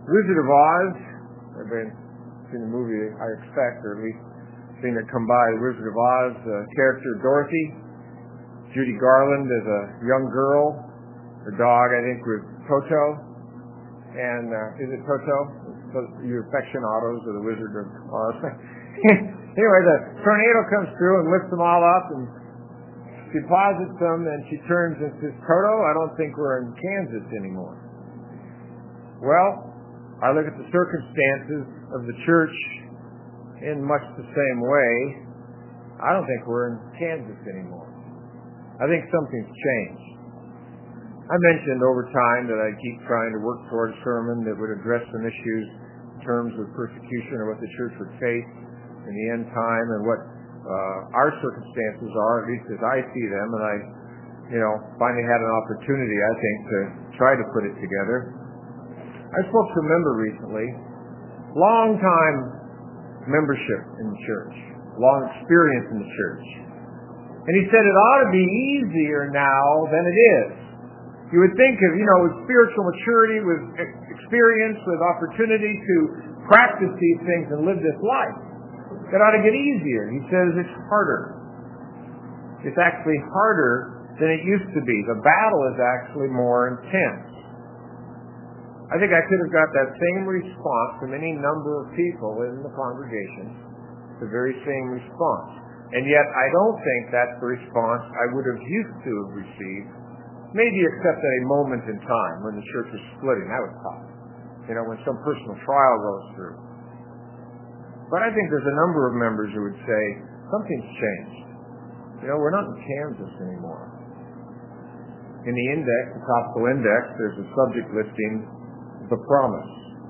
Wizard of Oz. Everybody seen the movie, I expect, or at least seen it come by. The Wizard of Oz, the character Dorothy. Judy Garland as a young girl. Her dog, I think, was Toto. And is it Toto? Your aficionados of the Wizard of Oz. Anyway, the tornado comes through and lifts them all up, and she deposits them, and she turns and says, Toto, I don't think we're in Kansas anymore. Well, I look at the circumstances of the church in much the same way. I don't think we're in Kansas anymore. I think something's changed. I mentioned over time that I keep trying to work toward a sermon that would address some issues in terms of persecution or what the church would face in the end time and what our circumstances are, at least as I see them. And I, finally had an opportunity, I think, to try to put it together. I spoke to a member recently, long time membership in the church, long experience in the church. And he said it ought to be easier now than it is. You would think of, with spiritual maturity, with experience, with opportunity to practice these things and live this life, it ought to get easier. He says it's harder. It's actually harder than it used to be. The battle is actually more intense. I think I could have got that same response from any number of people in the congregation, the very same response. And yet I don't think that's the response I would have used to have received, maybe except at a moment in time when the church was splitting. That was tough. When some personal trial goes through. But I think there's a number of members who would say, something's changed. We're not in Kansas anymore. In the index, the topical index, there's a subject listing, the promise.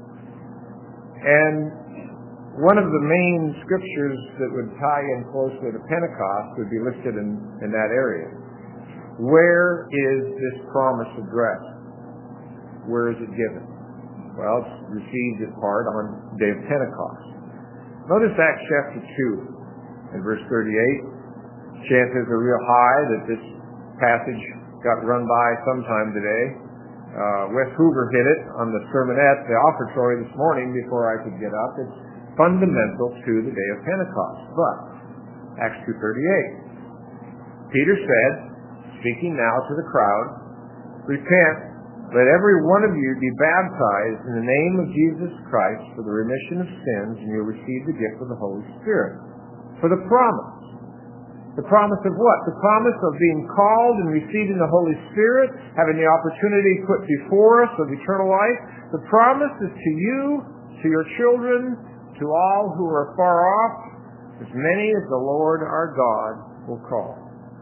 And one of the main scriptures that would tie in closely to Pentecost would be listed in that area. Where is this promise addressed? Where is it given? Well, it's received in part on the day of Pentecost. Notice Acts chapter 2 and verse 38. Chances are real high that this passage got run by sometime today. Wes Hoover hit it on the sermonette, the offertory this morning before I could get up. It's fundamental to the day of Pentecost. But, Acts 2:38. Peter said, speaking now to the crowd, repent, let every one of you be baptized in the name of Jesus Christ for the remission of sins, and you'll receive the gift of the Holy Spirit. For the promise. The promise of what? The promise of being called and receiving the Holy Spirit, having the opportunity put before us of eternal life. The promise is to you, to your children, to all who are far off, as many as the Lord our God will call.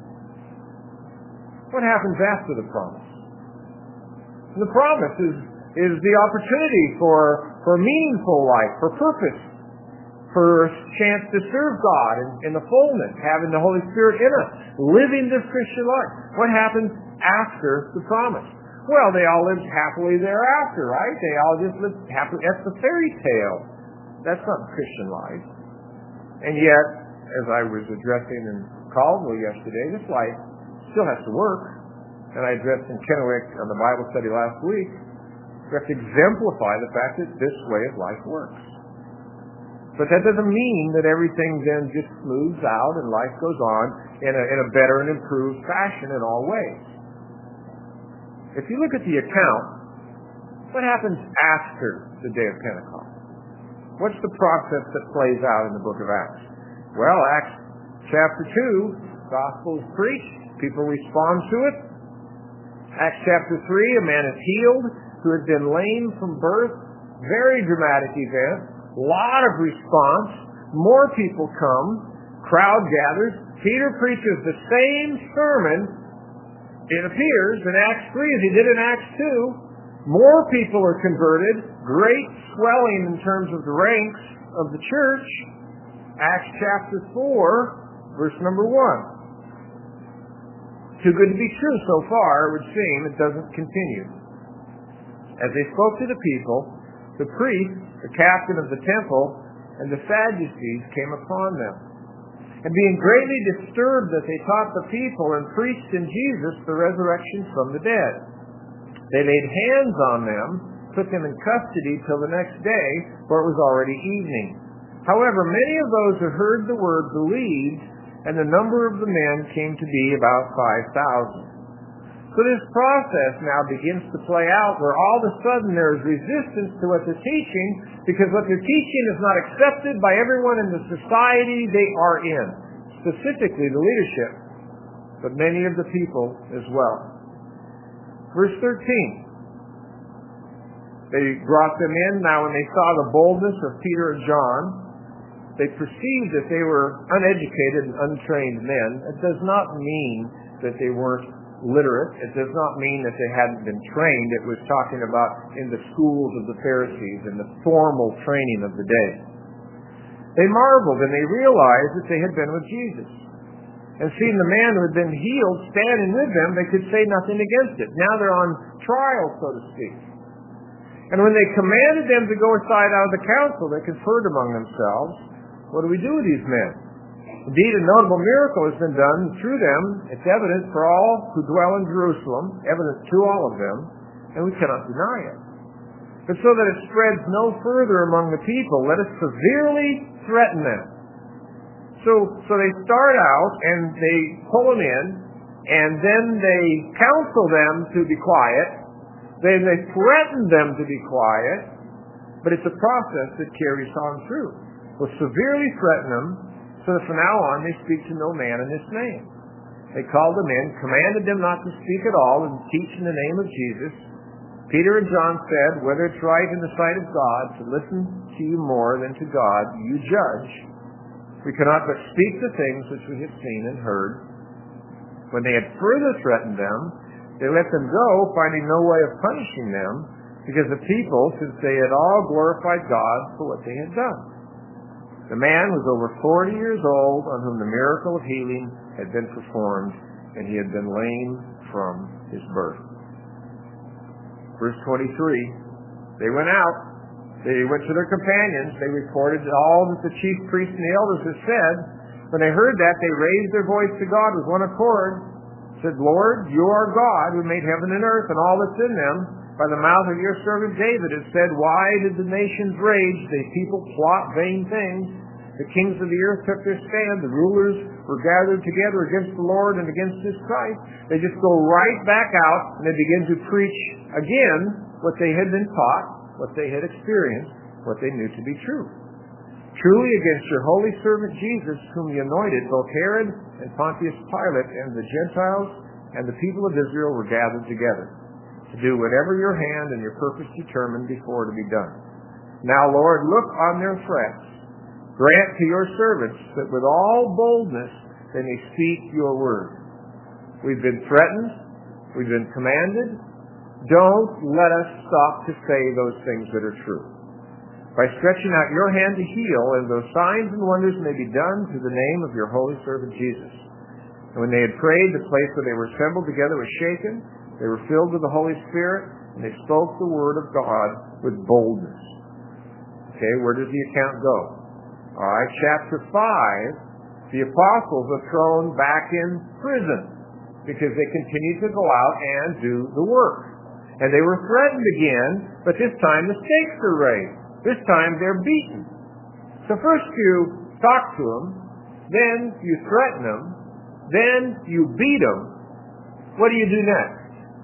What happens after the promise? The promise is the opportunity for meaningful life, for purpose, for a chance to serve God in the fullness, having the Holy Spirit in us, living this Christian life. What happens after the promise? Well, they all lived happily thereafter, right? They all just lived happily. That's the fairy tale. That's not the Christian life. And yet, as I was addressing in Caldwell yesterday, this life still has to work. And I addressed in Kennewick on the Bible study last week, we have to exemplify the fact that this way of life works. But that doesn't mean that everything then just smooths out and life goes on in a better and improved fashion in all ways. If you look at the account, what happens after the day of Pentecost? What's the process that plays out in the book of Acts? Well, Acts chapter 2, gospel is preached, people respond to it. Acts chapter 3, a man is healed who had been lame from birth. Very dramatic event. Lot of response. More people come. Crowd gathers. Peter preaches the same sermon, it appears, in Acts 3 as he did in Acts 2. More people are converted. Great swelling in terms of the ranks of the church. Acts chapter 4, verse number 1. Too good to be true so far, it would seem. It doesn't continue. As they spoke to the people, the priest, the captain of the temple, and the Sadducees came upon them. And being greatly disturbed that they taught the people and preached in Jesus the resurrection from the dead, they laid hands on them put them in custody till the next day, for it was already evening. However, many of those who heard the word believed, and the number of the men came to be about 5,000. So this process now begins to play out where all of a sudden there is resistance to what they're teaching, because what they're teaching is not accepted by everyone in the society they are in, specifically the leadership, but many of the people as well. Verse 13. They brought them in. Now when they saw the boldness of Peter and John, they perceived that they were uneducated and untrained men. It does not mean that they weren't literate. It does not mean that they hadn't been trained. It was talking about in the schools of the Pharisees and the formal training of the day. They marveled and they realized that they had been with Jesus. And seeing the man who had been healed standing with them, they could say nothing against it. Now they're on trial, so to speak. And when they commanded them to go aside out of the council, they conferred among themselves, what do we do with these men? Indeed, a notable miracle has been done through them. It's evident for all who dwell in Jerusalem, evident to all of them, and we cannot deny it. But so that it spreads no further among the people, let us severely threaten them. So they start out and they pull them in, and then they counsel them to be quiet. Then they threaten them to be quiet, but it's a process that carries on through. We'll severely threaten them, so that from now on they speak to no man in his name. They called them in, commanded them not to speak at all, and teach in the name of Jesus. Peter and John said, whether it's right in the sight of God to listen to you more than to God, you judge. We cannot but speak the things which we have seen and heard. When they had further threatened them, they let them go, finding no way of punishing them, because the people, since they had all glorified God for what they had done. The man was over 40 years old, on whom the miracle of healing had been performed, and he had been lame from his birth. Verse 23, they went out. They went to their companions. They reported all that the chief priests and the elders had said. When they heard that, they raised their voice to God with one accord, said, Lord, you are God who made heaven and earth and all that's in them. By the mouth of your servant David it said, why did the nations rage? The people plot vain things. The kings of the earth took their stand. The rulers were gathered together against the Lord and against his Christ. They just go right back out and they begin to preach again what they had been taught, what they had experienced, what they knew to be true. Truly against your holy servant Jesus, whom you anointed, both Herod and Pontius Pilate and the Gentiles and the people of Israel were gathered together to do whatever your hand and your purpose determined before to be done. Now, Lord, look on their threats. Grant to your servants that with all boldness they may speak your word. We've been threatened. We've been commanded. Don't let us stop to say those things that are true. By stretching out your hand to heal, and those signs and wonders may be done through the name of your holy servant Jesus. And when they had prayed, the place where they were assembled together was shaken. They were filled with the Holy Spirit, and they spoke the word of God with boldness. Okay, where does the account go? All right, chapter 5, the apostles are thrown back in prison because they continued to go out and do the work. And they were threatened again, but this time the stakes are raised. This time they're beaten. So first you talk to them, then you threaten them, then you beat them. What do you do next?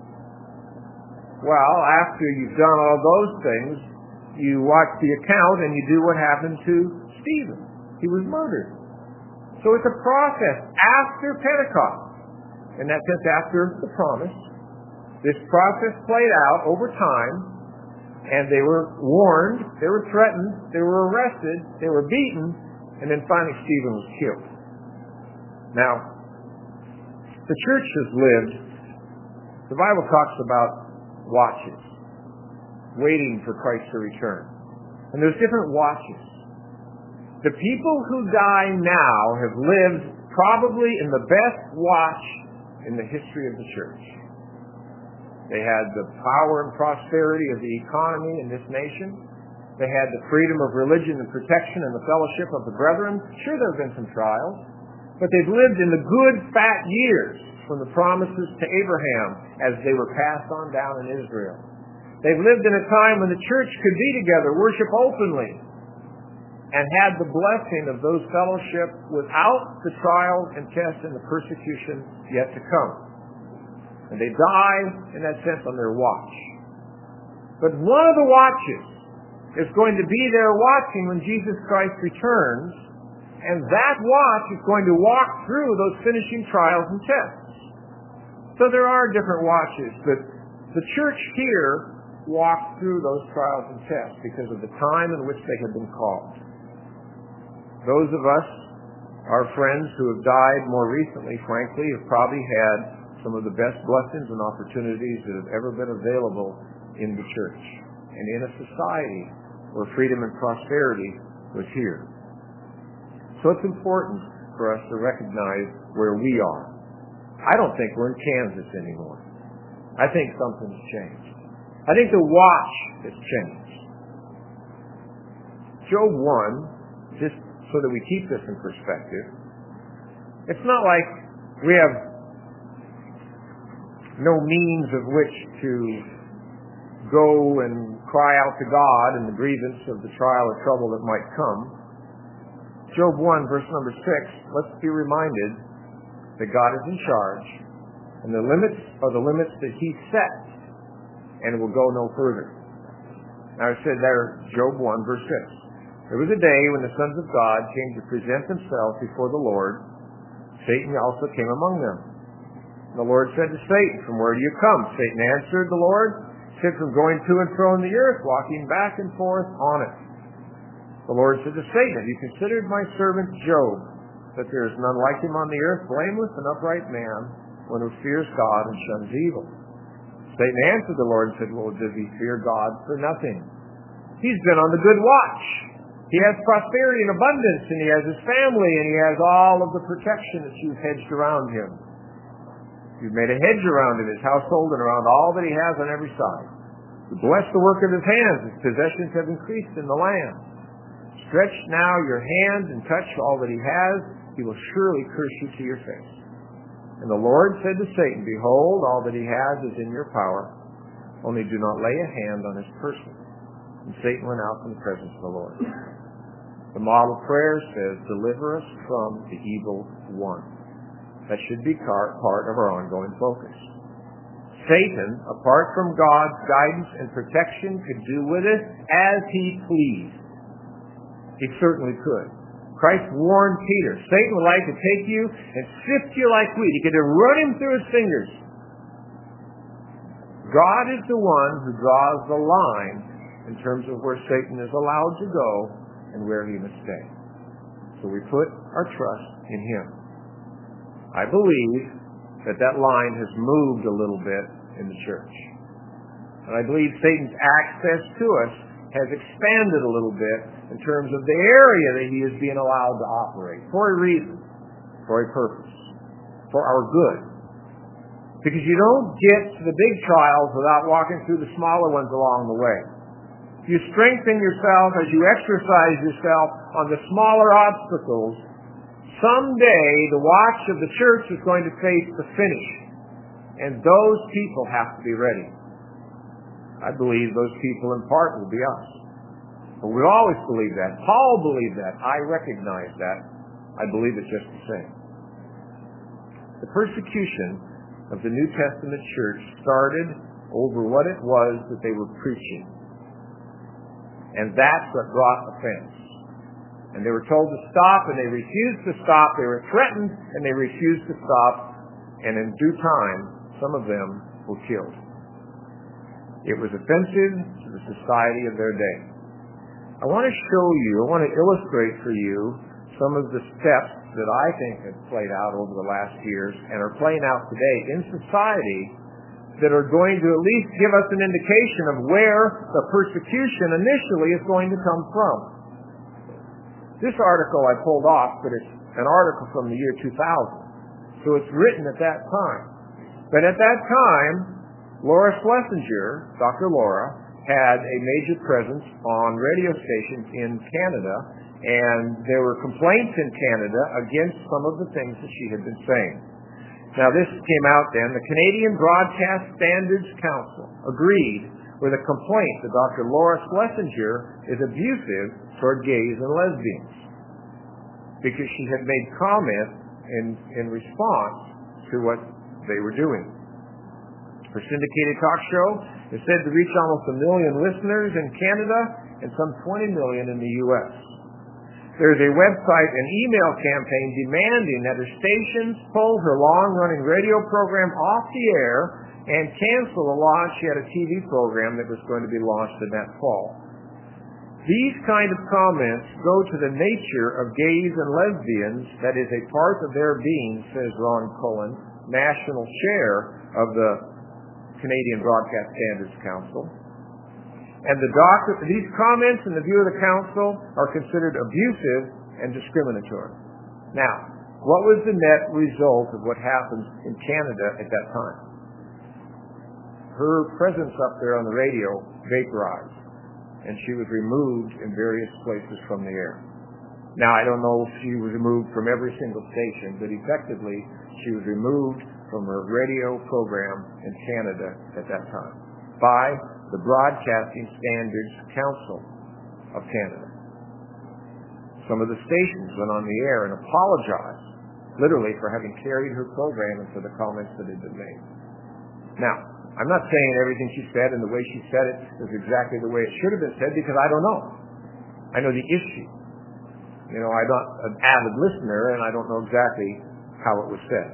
Well, after you've done all those things, you watch the account and you do what happened to Stephen. He was murdered. So it's a process after Pentecost. In that sense, after the promise. This process played out over time, and they were warned, they were threatened, they were arrested, they were beaten, and then finally Stephen was killed. Now, the church has lived, the Bible talks about watches, waiting for Christ to return. And there's different watches. The people who die now have lived probably in the best watch in the history of the church. They had the power and prosperity of the economy in this nation. They had the freedom of religion and protection and the fellowship of the brethren. Sure, there have been some trials, but they've lived in the good, fat years from the promises to Abraham as they were passed on down in Israel. They've lived in a time when the church could be together, worship openly, and had the blessing of those fellowship without the trials and tests and the persecution yet to come. And they die, in that sense, on their watch. But one of the watches is going to be there watching when Jesus Christ returns, and that watch is going to walk through those finishing trials and tests. So there are different watches, but the church here walked through those trials and tests because of the time in which they had been called. Those of us, our friends who have died more recently, frankly, have probably had some of the best blessings and opportunities that have ever been available in the church and in a society where freedom and prosperity was here. So it's important for us to recognize where we are. I don't think we're in Kansas anymore. I think something's changed. I think the watch has changed. Job 1, just so that we keep this in perspective, it's not like we have no means of which to go and cry out to God in the grievance of the trial or trouble that might come. Job 1, verse number 6, let's be reminded that God is in charge, and the limits are the limits that He sets, and will go no further. Now I said there, Job 1, verse 6. There was a day when the sons of God came to present themselves before the Lord. Satan also came among them. The Lord said to Satan, "From where do you come?" Satan answered the Lord, said, "From going to and fro in the earth, walking back and forth on it." The Lord said to Satan, "Have you considered my servant Job, that there is none like him on the earth, blameless and upright man, one who fears God and shuns evil?" Satan answered the Lord and said, "Well, does he fear God for nothing? He's been on the good watch. He has prosperity and abundance, and he has his family, and he has all of the protection that you've hedged around him. You've made a hedge around him, his household, and around all that he has on every side. You bless the work of his hands. His possessions have increased in the land. Stretch now your hand and touch all that he has. He will surely curse you to your face." And the Lord said to Satan, "Behold, all that he has is in your power. Only do not lay a hand on his person." And Satan went out from the presence of the Lord. The model prayer says, "Deliver us from the evil one." That should be part of our ongoing focus. Satan, apart from God's guidance and protection, could do with us as he pleased. He certainly could. Christ warned Peter, "Satan would like to take you and sift you like wheat." He could have run him through his fingers. God is the one who draws the line in terms of where Satan is allowed to go and where he must stay. So we put our trust in him. I believe that line has moved a little bit in the church. And I believe Satan's access to us has expanded a little bit in terms of the area that he is being allowed to operate for a reason, for a purpose, for our good. Because you don't get to the big trials without walking through the smaller ones along the way. You strengthen yourself as you exercise yourself on the smaller obstacles. Someday the watch of the church is going to face the finish, and those people have to be ready. I believe those people in part will be us. But we always believe that. Paul believed that. I recognize that. I believe it just the same. The persecution of the New Testament church started over what it was that they were preaching. And that's what brought offense. And they were told to stop, and they refused to stop. They were threatened, and they refused to stop. And in due time, some of them were killed. It was offensive to the society of their day. I want to illustrate for you some of the steps that I think have played out over the last years and are playing out today in society that are going to at least give us an indication of where the persecution initially is going to come from. This article I pulled off, but it's an article from the year 2000. So it's written at that time. But at that time, Laura Schlesinger, Dr. Laura, had a major presence on radio stations in Canada, and there were complaints in Canada against some of the things that she had been saying. Now this came out then. The Canadian Broadcast Standards Council agreed with a complaint that Dr. Laura Schlesinger is abusive toward gays and lesbians because she had made comments in response to what they were doing. Her syndicated talk show is said to reach almost 1 million listeners in Canada and some 20 million in the U.S. There is a website and email campaign demanding that her stations pull her long-running radio program off the air and cancel the launch. She had a TV program that was going to be launched in that fall. These kind of comments go to the nature of gays and lesbians, that is a part of their being, says Ron Cullen, national chair of the Canadian Broadcast Standards Council. And these comments in the view of the Council are considered abusive and discriminatory. Now, what was the net result of what happened in Canada at that time? Her presence up there on the radio vaporized, and she was removed in various places from the air. Now, I don't know if she was removed from every single station, but effectively, she was removed from her radio program in Canada at that time by the Broadcasting Standards Council of Canada. Some of the stations went on the air and apologized, literally, for having carried her program and for the comments that had been made. Now, I'm not saying everything she said and the way she said it is exactly the way it should have been said, because I don't know. I know the issue. I'm not an avid listener, and I don't know exactly how it was said.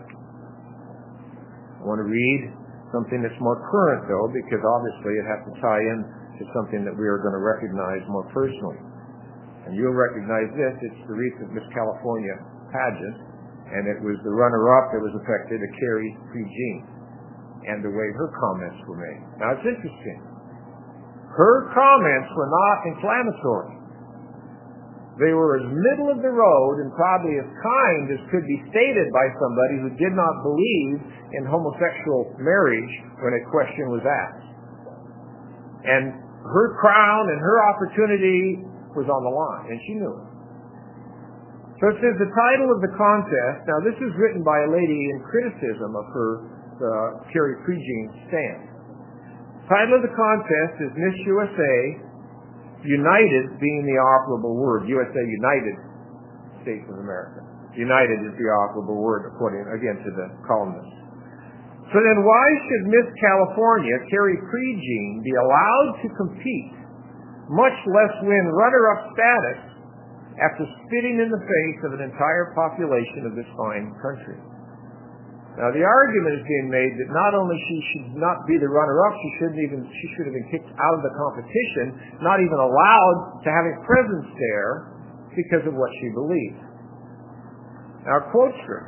I want to read something that's more current, though, because obviously it has to tie in to something that we are going to recognize more personally. And you'll recognize this. It's the recent Miss California pageant, and it was the runner-up that was affected, Carrie Prejean, and the way her comments were made. Now, it's interesting. Her comments were not inflammatory. They were as middle of the road and probably as kind as could be stated by somebody who did not believe in homosexual marriage when a question was asked. And her crown and her opportunity was on the line, and she knew it. So it says the title of the contest, now this is written by a lady in criticism of her Carrie Prejean's stand. The title of the contest is Miss USA, United being the operable word. USA, United States of America. United is the operable word, according, again, to the columnist. So then why should Miss California, Carrie Prejean, be allowed to compete, much less win runner-up status, after spitting in the face of an entire population of this fine country? Now, the argument is being made that not only she should not be the runner-up, she should have been kicked out of the competition, not even allowed to have a presence there because of what she believed. Now, quotes her.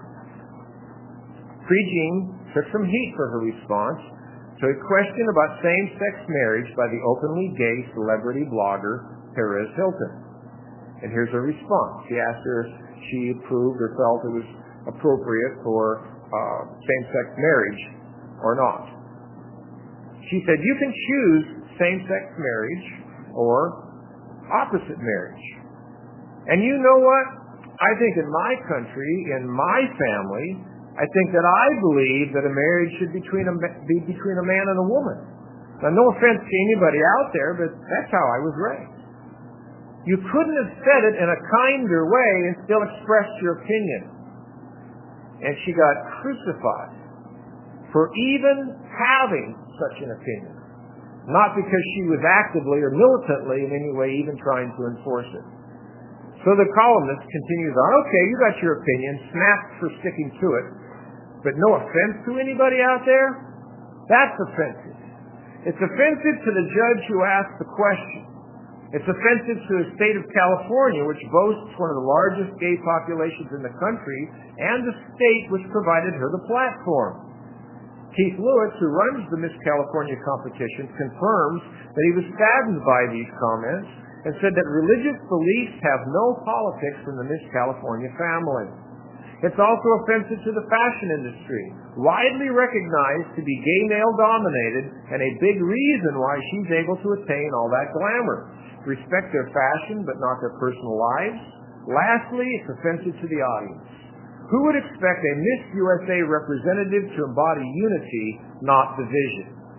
Prejean took some heat for her response to a question about same-sex marriage by the openly gay celebrity blogger Perez Hilton. And here's her response. She asked her if she approved or felt it was appropriate for same-sex marriage or not. She said, you can choose same-sex marriage or opposite marriage. And you know what? I think in my country, in my family, I think that I believe that a marriage should be between a man and a woman. Now, no offense to anybody out there, but that's how I was raised. You couldn't have said it in a kinder way and still expressed your opinion. And she got crucified for even having such an opinion. Not because she was actively or militantly in any way even trying to enforce it. So the columnist continues on, okay, you got your opinion, snapped for sticking to it, but no offense to anybody out there? That's offensive. It's offensive to the judge who asked the question. It's offensive to the state of California, which boasts one of the largest gay populations in the country, and the state which provided her the platform. Keith Lewis, who runs the Miss California competition, confirms that he was saddened by these comments and said that religious beliefs have no politics in the Miss California family. It's also offensive to the fashion industry, widely recognized to be gay male-dominated, and a big reason why she's able to attain all that glamour. Respect their fashion, but not their personal lives. Lastly, it's offensive to the audience. Who would expect a Miss USA representative to embody unity, not division?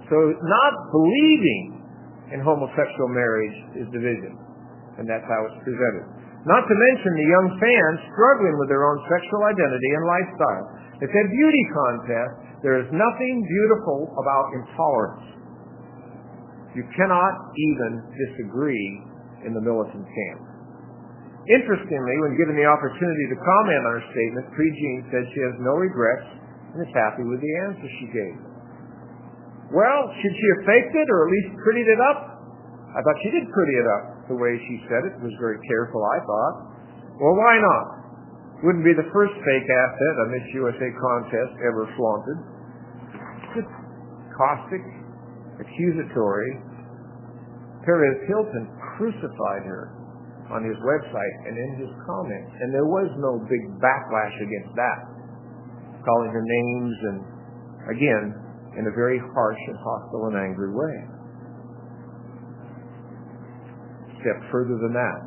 So not believing in homosexual marriage is division, and that's how it's presented. Not to mention the young fans struggling with their own sexual identity and lifestyle. It's a beauty contest. There is nothing beautiful about intolerance. You cannot even disagree in the militant camp. Interestingly, when given the opportunity to comment on her statement, Prejean said she has no regrets and is happy with the answer she gave. Well, should she have faked it or at least prettied it up? I thought she did pretty it up the way she said it. It was very careful, I thought. Well, why not? Wouldn't be the first fake asset a Miss USA contest ever flaunted. Just caustic, accusatory. Perez Hilton crucified her on his website and in his comments, and there was no big backlash against that, calling her names and, again, in a very harsh and hostile and angry way. Step further than that.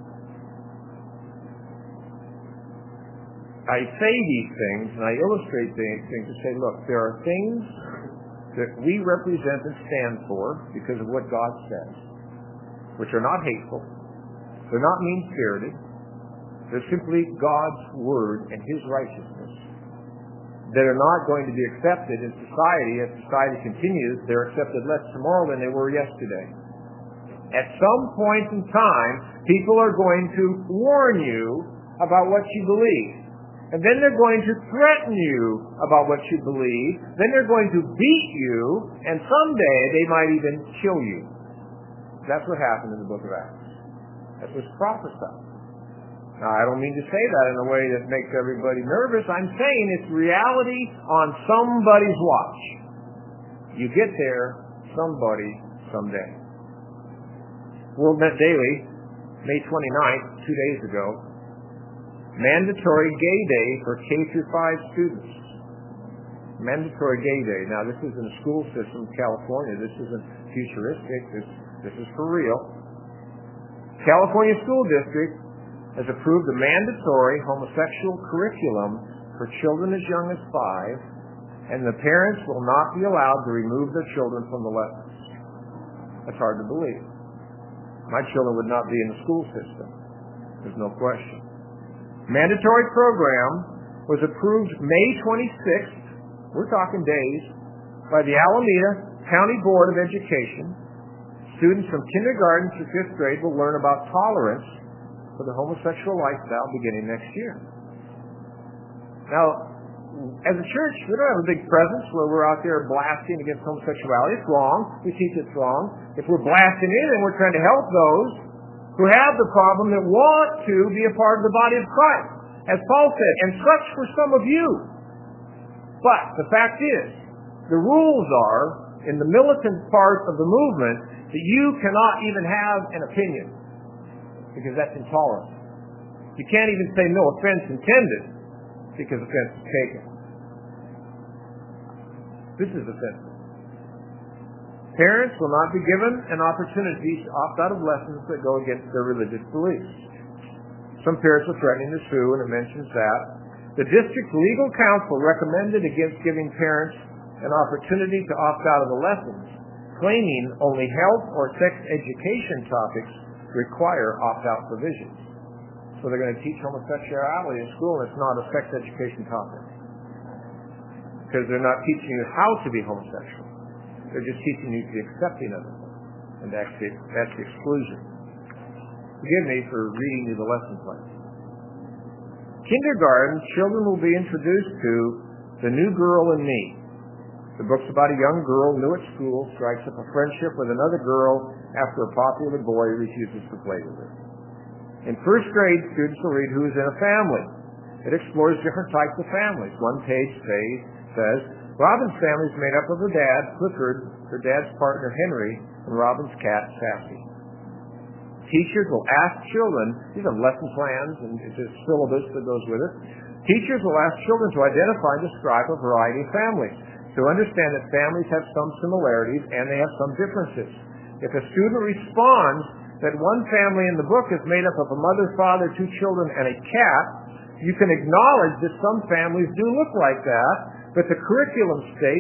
I say these things and I illustrate these things to say, look, there are things that we represent and stand for because of what God says, which are not hateful, they're not mean-spirited, they're simply God's Word and His righteousness that are not going to be accepted in society. As society continues, they're accepted less tomorrow than they were yesterday. At some point in time, people are going to warn you about what you believe. And then they're going to threaten you about what you believe. Then they're going to beat you, and someday they might even kill you. That's what happened in the book of Acts. That was prophesied. Now, I don't mean to say that in a way that makes everybody nervous. I'm saying it's reality on somebody's watch. You get there, somebody, someday. WorldNet Daily, May 29th, 2 days ago, mandatory gay day for K-5 students. Mandatory gay day. Now, this is in a school system in California. This isn't futuristic. This is for real. California School District has approved a mandatory homosexual curriculum for children as young as 5, and the parents will not be allowed to remove their children from the lessons. That's hard to believe. My children would not be in the school system. There's no question. Mandatory program was approved May 26th, we're talking days, by the Alameda County Board of Education. Students from kindergarten to 5th grade will learn about tolerance for the homosexual lifestyle beginning next year. Now, as a church, we don't have a big presence where we're out there blasting against homosexuality. It's wrong. We teach it's wrong. If we're blasting it, then we're trying to help those who have the problem that want to be a part of the body of Christ. As Paul said, and such for some of you. But the fact is, the rules are, in the militant part of the movement, that you cannot even have an opinion, because that's intolerant. You can't even say no offense intended, because offense is taken. This is offensive. Parents will not be given an opportunity to opt out of lessons that go against their religious beliefs. Some parents are threatening to sue, and it mentions that. The district's legal counsel recommended against giving parents an opportunity to opt out of the lessons, claiming only health or sex education topics require opt-out provisions. So they're going to teach homosexuality in school, and it's not a sex education topic. Because they're not teaching you how to be homosexual. They're just teaching you to be accepting of it. And that's the exclusion. Forgive me for reading you the lesson plan. Kindergarten, children will be introduced to The New Girl and Me. The book's about a young girl new at school, strikes up a friendship with another girl after a popular boy refuses to play with her. In 1st grade, students will read Who's in a Family. It explores different types of families. One page says, Robin's family is made up of her dad, Clifford, her dad's partner, Henry, and Robin's cat, Sassy. Teachers will ask children, these are lesson plans and it's a syllabus that goes with it. Teachers will ask children to identify and describe a variety of families, to understand that families have some similarities and they have some differences. If a student responds that one family in the book is made up of a mother, father, 2 children, and a cat, you can acknowledge that some families do look like that, but the curriculum states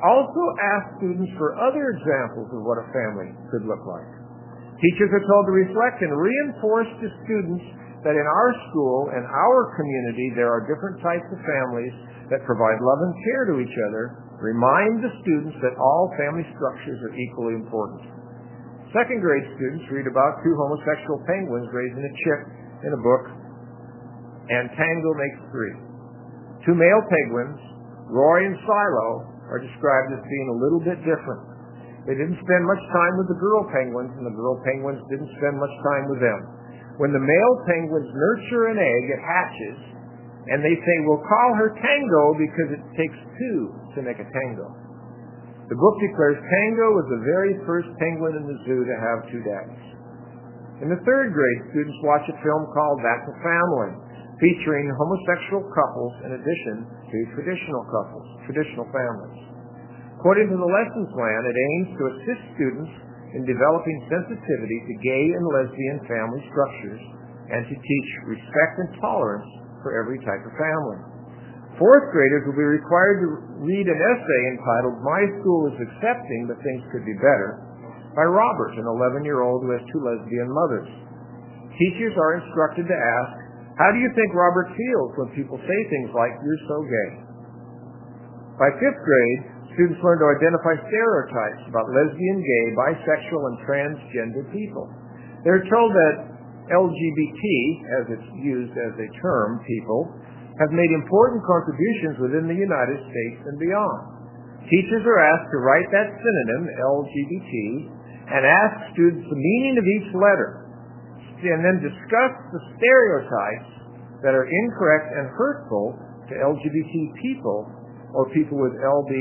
also ask students for other examples of what a family could look like. Teachers are told to reflect and reinforce to students that in our school and our community there are different types of families that provide love and care to each other. Remind the students that all family structures are equally important. Second grade students read about two homosexual penguins raising a chick in a book, and tango makes three. Two male penguins, Roy and Silo, are described as being a little bit different. They didn't spend much time with the girl penguins, and the girl penguins didn't spend much time with them. When the male penguins nurture an egg, it hatches, and they say, we'll call her Tango because it takes two to make a tango. The book declares Tango was the very first penguin in the zoo to have two daddies. In the third grade, students watch a film called That's a Family, featuring homosexual couples in addition to traditional families. According to the lesson plan, it aims to assist students in developing sensitivity to gay and lesbian family structures and to teach respect and tolerance for every type of family. Fourth graders will be required to read an essay entitled My School is Accepting But Things Could Be Better by Robert, an 11-year-old who has two lesbian mothers. Teachers are instructed to ask, how do you think Robert feels when people say things like, you're so gay? By fifth grade, students learn to identify stereotypes about lesbian, gay, bisexual, and transgender people. They're told that LGBT, as it's used as a term, people, have made important contributions within the United States and beyond. Teachers are asked to write that synonym, LGBT, and ask students the meaning of each letter, and then discuss the stereotypes that are incorrect and hurtful to LGBT people or people with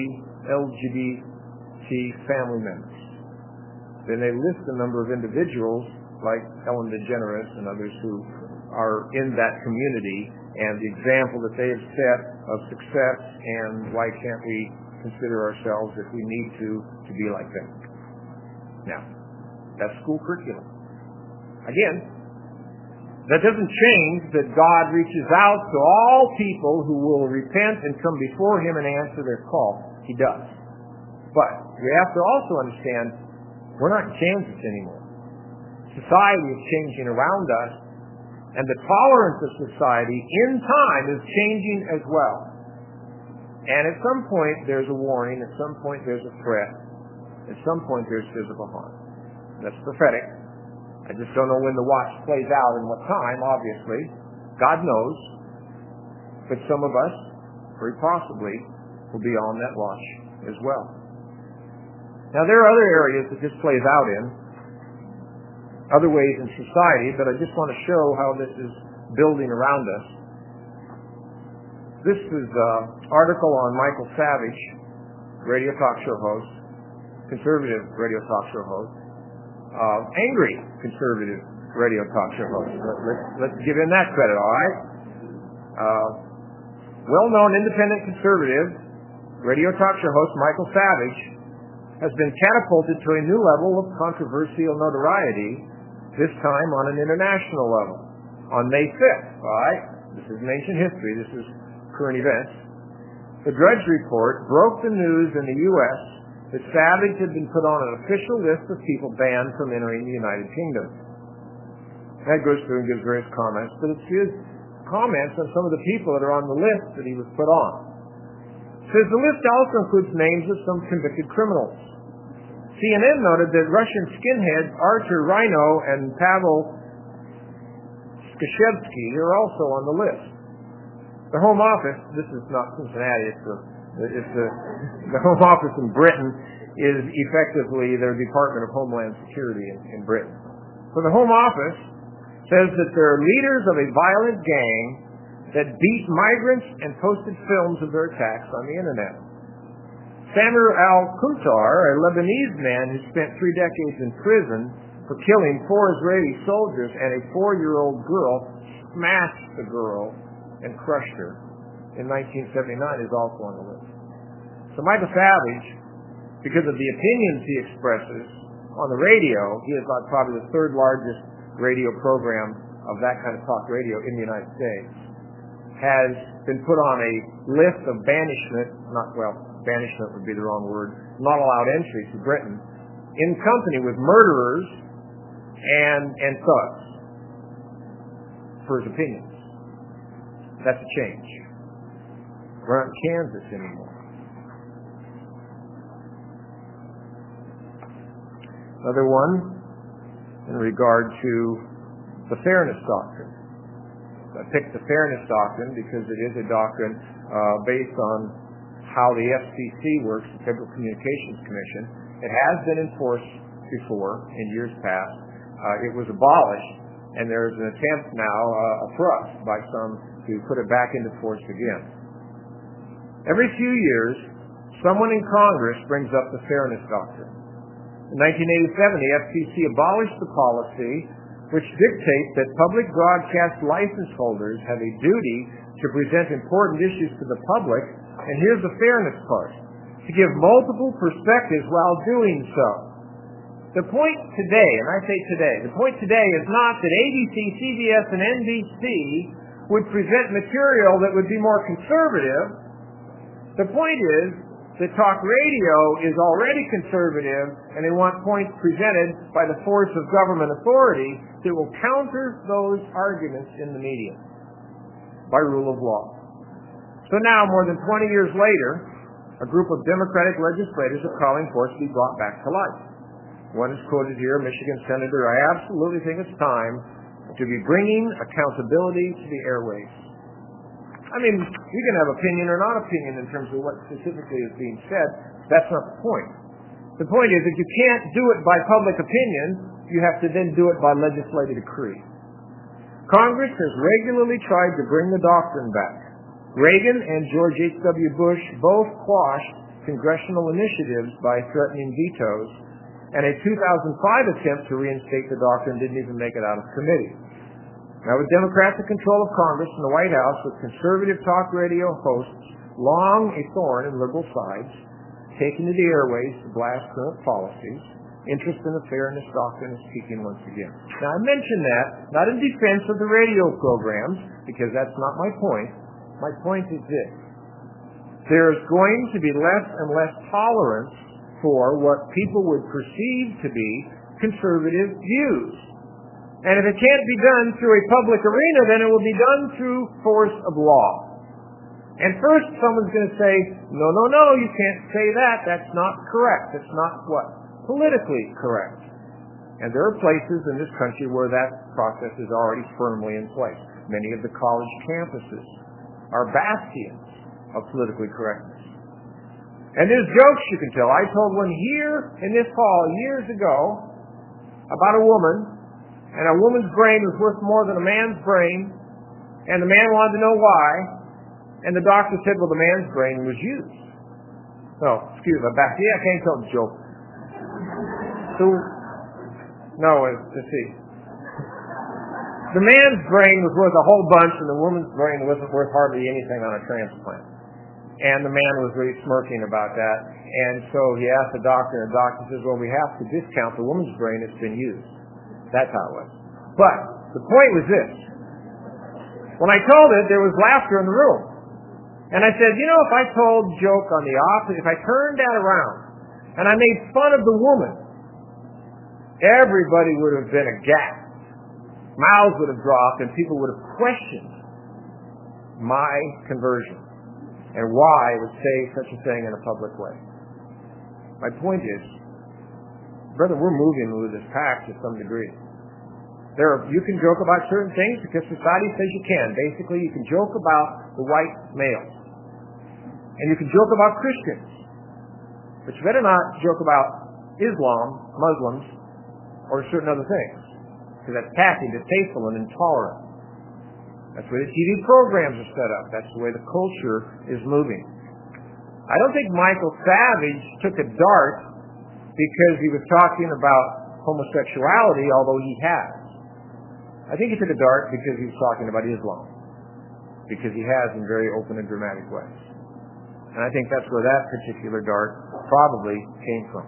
LGBT family members. Then they list a number of individuals like Ellen DeGeneres and others who are in that community and the example that they have set of success, and why can't we consider ourselves, if we need to be like them. Now, that's school curriculum. Again, that doesn't change that God reaches out to all people who will repent and come before Him and answer their call. He does. But we have to also understand we're not in Kansas anymore. Society is changing around us, and the tolerance of society in time is changing as well. And at some point there's a warning, at some point there's a threat, at some point there's physical harm. That's prophetic. I just don't know when the watch plays out and what time, obviously. God knows. But some of us, very possibly, will be on that watch as well. Now, there are other areas that this plays out in, other ways in society, but I just want to show how this is building around us. This is an article on Michael Savage, radio talk show host, conservative radio talk show host, angry conservative radio talk show host. Let's give him that credit, all right? Well-known independent conservative radio talk show host Michael Savage has been catapulted to a new level of controversial notoriety, this time on an international level. On May 5th, all right? This is ancient history. This is current events. The Drudge Report broke the news in the U.S. that Savage had been put on an official list of people banned from entering the United Kingdom. That goes through and gives various comments, but it's his comments on some of the people that are on the list that he was put on. It says the list also includes names of some convicted criminals. CNN noted that Russian skinheads Artur Rhino and Pavel Skashevsky are also on the list. The Home Office, this is not Cincinnati, the Home Office in Britain is effectively their Department of Homeland Security in Britain. So the Home Office says that they're leaders of a violent gang that beat migrants and posted films of their attacks on the internet. Samer al-Kuntar, a Lebanese man who spent 3 decades in prison for killing 4 Israeli soldiers and a 4-year-old girl, smashed the girl and crushed her in 1979, is also on the list. So Michael Savage, because of the opinions he expresses on the radio, he is probably the 3rd largest radio program of that kind of talk radio in the United States, has been put on a list of banishment, banishment would be the wrong word, not allowed entry to Britain, in company with murderers and thugs for his opinions. That's a change. We're not in Kansas anymore. Another one in regard to the fairness doctrine. I picked the fairness doctrine because it is a doctrine based on how the FCC works, the Federal Communications Commission. It has been enforced before in years past. It was abolished, and there is an attempt now, a thrust by some, to put it back into force again. Every few years, someone in Congress brings up the fairness doctrine. In 1987, the FCC abolished the policy which dictates that public broadcast license holders have a duty to present important issues to the public, and here's the fairness part, to give multiple perspectives while doing so. The point today, and I say today, the point today is not that ABC, CBS, and NBC would present material that would be more conservative. The point is that talk radio is already conservative, and they want points presented by the force of government authority that will counter those arguments in the media by rule of law. So now, more than 20 years later, a group of Democratic legislators are calling for it to be brought back to life. One is quoted here, Michigan Senator, "I absolutely think it's time to be bringing accountability to the airwaves." I mean, you can have opinion or not opinion in terms of what specifically is being said. That's not the point. The point is that you can't do it by public opinion. You have to then do it by legislative decree. Congress has regularly tried to bring the doctrine back. Reagan and George H.W. Bush both quashed congressional initiatives by threatening vetoes, and a 2005 attempt to reinstate the doctrine didn't even make it out of committee. Now, with Democrats in control of Congress and the White House, with conservative talk radio hosts, long a thorn in liberal sides, taking to the airways to blast current policies, interest in the fairness doctrine is peaking once again. Now, I mention that not in defense of the radio programs, because that's not my point. My point is this. There's going to be less and less tolerance for what people would perceive to be conservative views. And if it can't be done through a public arena, then it will be done through force of law. And first, someone's going to say, no, you can't say that. That's not correct. That's not what? Politically correct. And there are places in this country where that process is already firmly in place. Many of the college campuses are bastions of politically correctness. And there's jokes you can tell. I told one here in this hall years ago about a woman, and a woman's brain was worth more than a man's brain, and the man wanted to know why, and the doctor said, well, the man's brain was used. No, excuse me, I can't tell the joke. So, no, let's see. The man's brain was worth a whole bunch, and the woman's brain wasn't worth hardly anything on a transplant. And the man was really smirking about that, and so he asked the doctor, and the doctor says, well, we have to discount the woman's brain that's been used. That's how it was. But the point was this. When I told it, there was laughter in the room. And I said, if I told a joke on the opposite, if I turned that around and I made fun of the woman, everybody would have been aghast. Mouths would have dropped and people would have questioned my conversion and why I would say such a thing in a public way. My point is, brother, we're moving with this pack to some degree. You can joke about certain things because society says you can. Basically, you can joke about the white males. And you can joke about Christians. But you better not joke about Islam, Muslims, or certain other things. Because that's tacky, distasteful, and intolerant. That's the way the TV programs are set up. That's the way the culture is moving. I don't think Michael Savage took a dart because he was talking about homosexuality, although he has. I think he took a dart because he was talking about Islam. Because he has in very open and dramatic ways. And I think that's where that particular dart probably came from.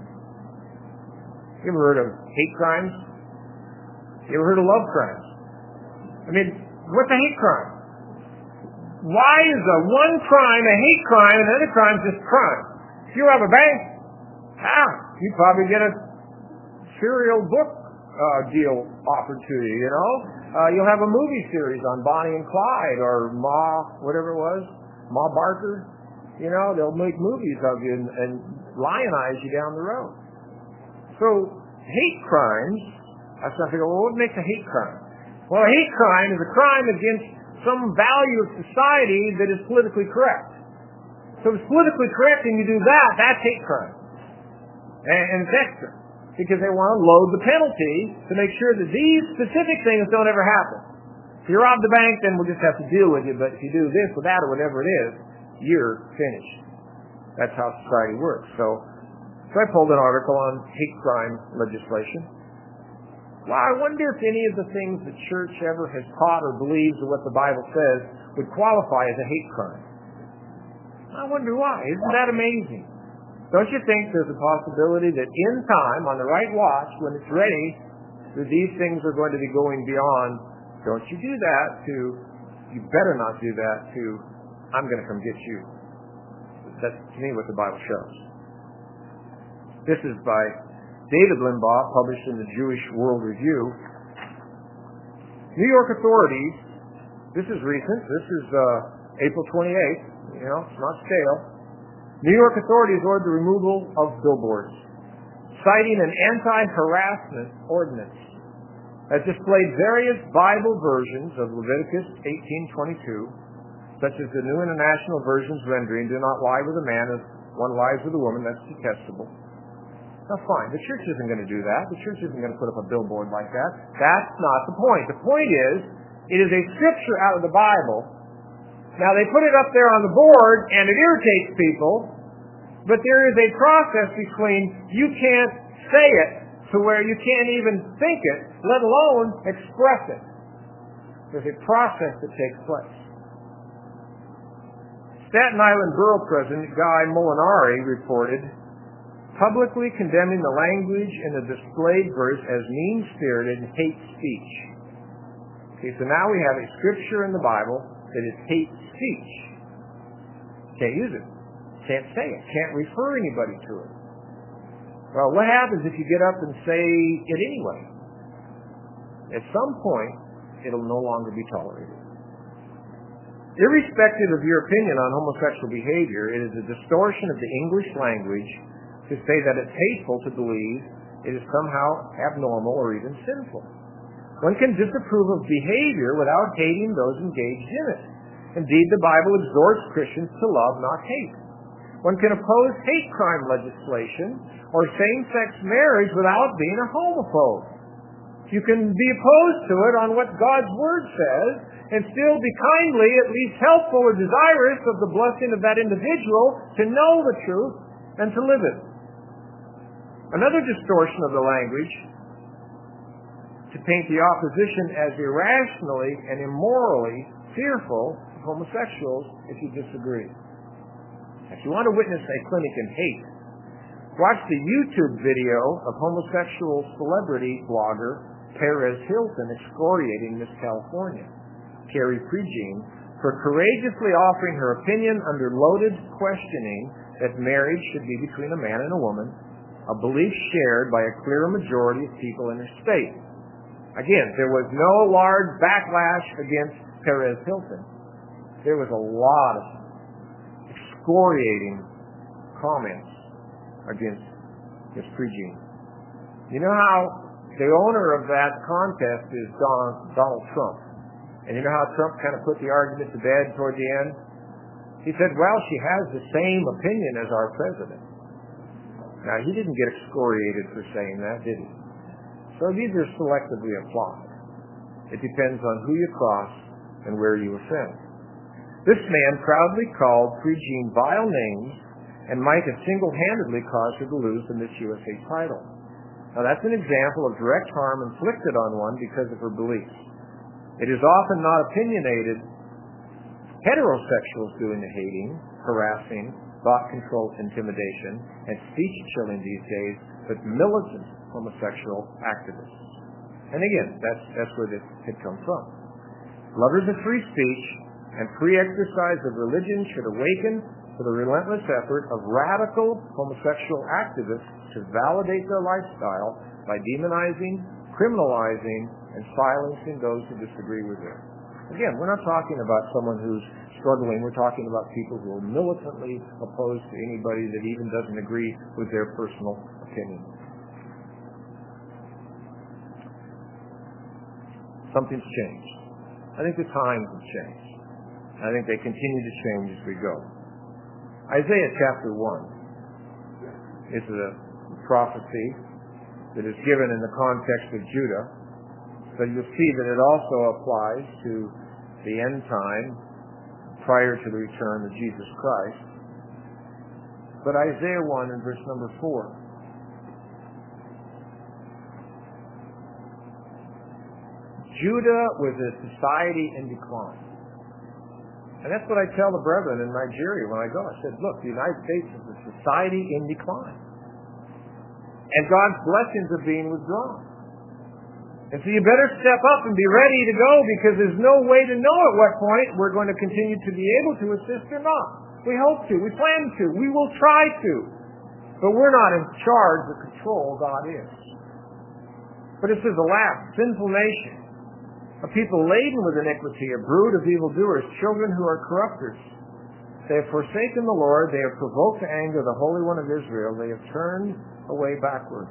You ever heard of hate crimes? You ever heard of love crimes? I mean, what's a hate crime? Why is one crime a hate crime and another crime just crime? If you rob a bank, you probably get a serial book deal opportunity, you know. You'll have a movie series on Bonnie and Clyde or Ma, whatever it was, Ma Barker. You know, they'll make movies of you and lionize you down the road. So hate crimes, I started to go, well, what makes a hate crime? Well, a hate crime is a crime against some value of society that is politically correct. So if it's politically correct and you do that, that's hate crime. And it's extra, because they want to load the penalty to make sure that these specific things don't ever happen. If you rob the bank, then we'll just have to deal with you, but if you do this or that or whatever it is, you're finished. That's how society works. So I pulled an article on hate crime legislation. Well, I wonder if any of the things the church ever has taught or believes or what the Bible says would qualify as a hate crime. I wonder why. Isn't that amazing? Don't you think there's a possibility that in time, on the right watch, when it's ready, that these things are going to be going beyond, don't you do that to, you better not do that to, I'm going to come get you. That's, to me, what the Bible shows. This is by David Limbaugh, published in the Jewish World Review. New York authorities, this is recent, this is April 28th, you know, it's not stale. New York authorities ordered the removal of billboards, citing an anti-harassment ordinance that displayed various Bible versions of Leviticus 18:22, such as the New International Version's rendering, do not lie with a man as one lies with a woman, that's detestable. Now fine, the church isn't going to do that. The church isn't going to put up a billboard like that. That's not the point. The point is, it is a scripture out of the Bible. Now they put it up there on the board and it irritates people, but there is a process between you can't say it to where you can't even think it, let alone express it. There's a process that takes place. Staten Island Borough President Guy Molinari reported, publicly condemning the language in the displayed verse as mean-spirited hate speech. Okay, so now we have a scripture in the Bible that is hate speech. Can't use it. Can't say it. Can't refer anybody to it. Well, what happens if you get up and say it anyway? At some point, it'll no longer be tolerated. Irrespective of your opinion on homosexual behavior, it is a distortion of the English language to say that it's hateful to believe it is somehow abnormal or even sinful. One can disapprove of behavior without hating those engaged in it. Indeed, the Bible exhorts Christians to love, not hate. One can oppose hate crime legislation or same-sex marriage without being a homophobe. You can be opposed to it on what God's Word says and still be kindly, at least helpful or desirous of the blessing of that individual to know the truth and to live it. Another distortion of the language to paint the opposition as irrationally and immorally fearful of homosexuals if you disagree. If you want to witness a clinic in hate, watch the YouTube video of homosexual celebrity blogger Perez Hilton excoriating Miss California, Carrie Prejean, for courageously offering her opinion under loaded questioning that marriage should be between a man and a woman, a belief shared by a clear majority of people in her state. Again, there was no large backlash against Perez Hilton. There was a lot of excoriating comments against Ms. Prejean. You know how the owner of that contest is Donald Trump. And you know how Trump kind of put the argument to bed toward the end? He said, well, she has the same opinion as our president. Now, he didn't get excoriated for saying that, did he? So these are selectively applied. It depends on who you cross and where you offend. This man proudly called Prejean vile names and might have single-handedly caused her to lose the Miss USA title. Now, that's an example of direct harm inflicted on one because of her beliefs. It is often not opinionated heterosexuals doing the hating, harassing, thought control, intimidation, and speech chilling these days, but militant homosexual activists. And again, that's where this had come from. Lovers of free speech and free exercise of religion should awaken for the relentless effort of radical homosexual activists to validate their lifestyle by demonizing, criminalizing, and silencing those who disagree with it. Again, we're not talking about someone who's struggling. We're talking about people who are militantly opposed to anybody that even doesn't agree with their personal opinion. Something's changed. I think the times have changed. I think they continue to change as we go. Isaiah chapter 1 is a prophecy that is given in the context of Judah, but you'll see that it also applies to the end time prior to the return of Jesus Christ. But Isaiah 1 and verse number 4. Judah was a society in decline. And that's what I tell the brethren in Nigeria when I go. I said, look, the United States is a society in decline. And God's blessings are being withdrawn. And so you better step up and be ready to go, because there's no way to know at what point we're going to continue to be able to assist or not. We hope to. We plan to. We will try to. But we're not in charge or control. God is. But it says, alas, sinful nation, a people laden with iniquity, a brood of evildoers, children who are corrupters. They have forsaken the Lord. They have provoked to anger the Holy One of Israel. They have turned away backward.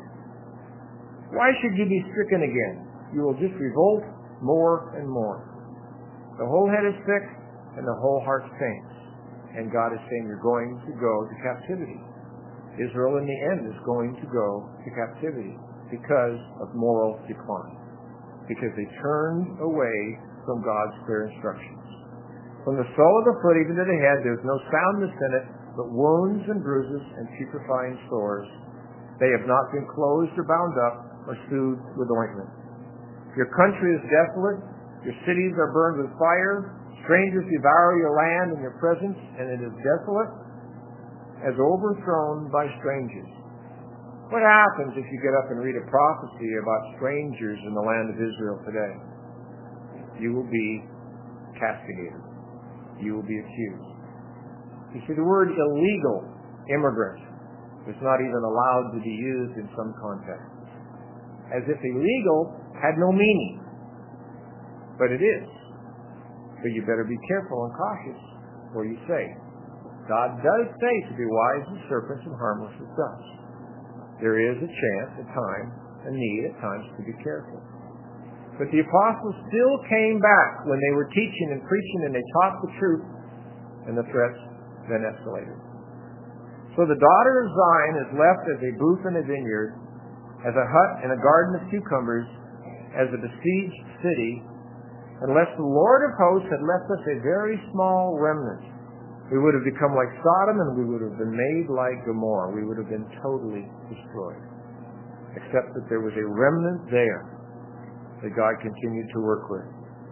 Why should you be stricken again? You will just revolt more and more. The whole head is sick and the whole heart faints. And God is saying you're going to go to captivity. Israel in the end is going to go to captivity because of moral decline. Because they turned away from God's clear instructions. From the sole of the foot even to the head, there's no soundness in it, but wounds and bruises and putrefying sores. They have not been closed or bound up or soothed with ointment. Your country is desolate. Your cities are burned with fire. Strangers devour your land in your presence, and it is desolate as overthrown by strangers. What happens if you get up and read a prophecy about strangers in the land of Israel today? You will be castigated. You will be accused. You see, the word illegal immigrant is not even allowed to be used in some contexts. As if illegal had no meaning. But it is. But you better be careful and cautious what you say. God does say to be wise as serpents and harmless as doves. There is a chance, a time, a need at times to be careful. But the apostles still came back when they were teaching and preaching, and they taught the truth, and the threats then escalated. So the daughter of Zion is left as a booth in a vineyard, as a hut in a garden of cucumbers, as a besieged city, unless the Lord of hosts had left us a very small remnant. We would have become like Sodom, and we would have been made like Gomorrah. We would have been totally destroyed. Except that there was a remnant there that God continued to work with.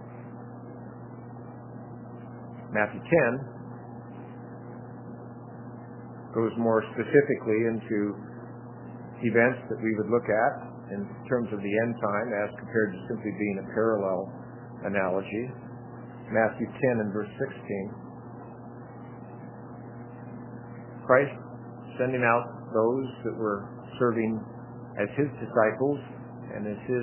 Matthew 10 goes more specifically into events that we would look at in terms of the end time as compared to simply being a parallel analogy. Matthew 10 and verse 16. Christ sending out those that were serving as his disciples and as his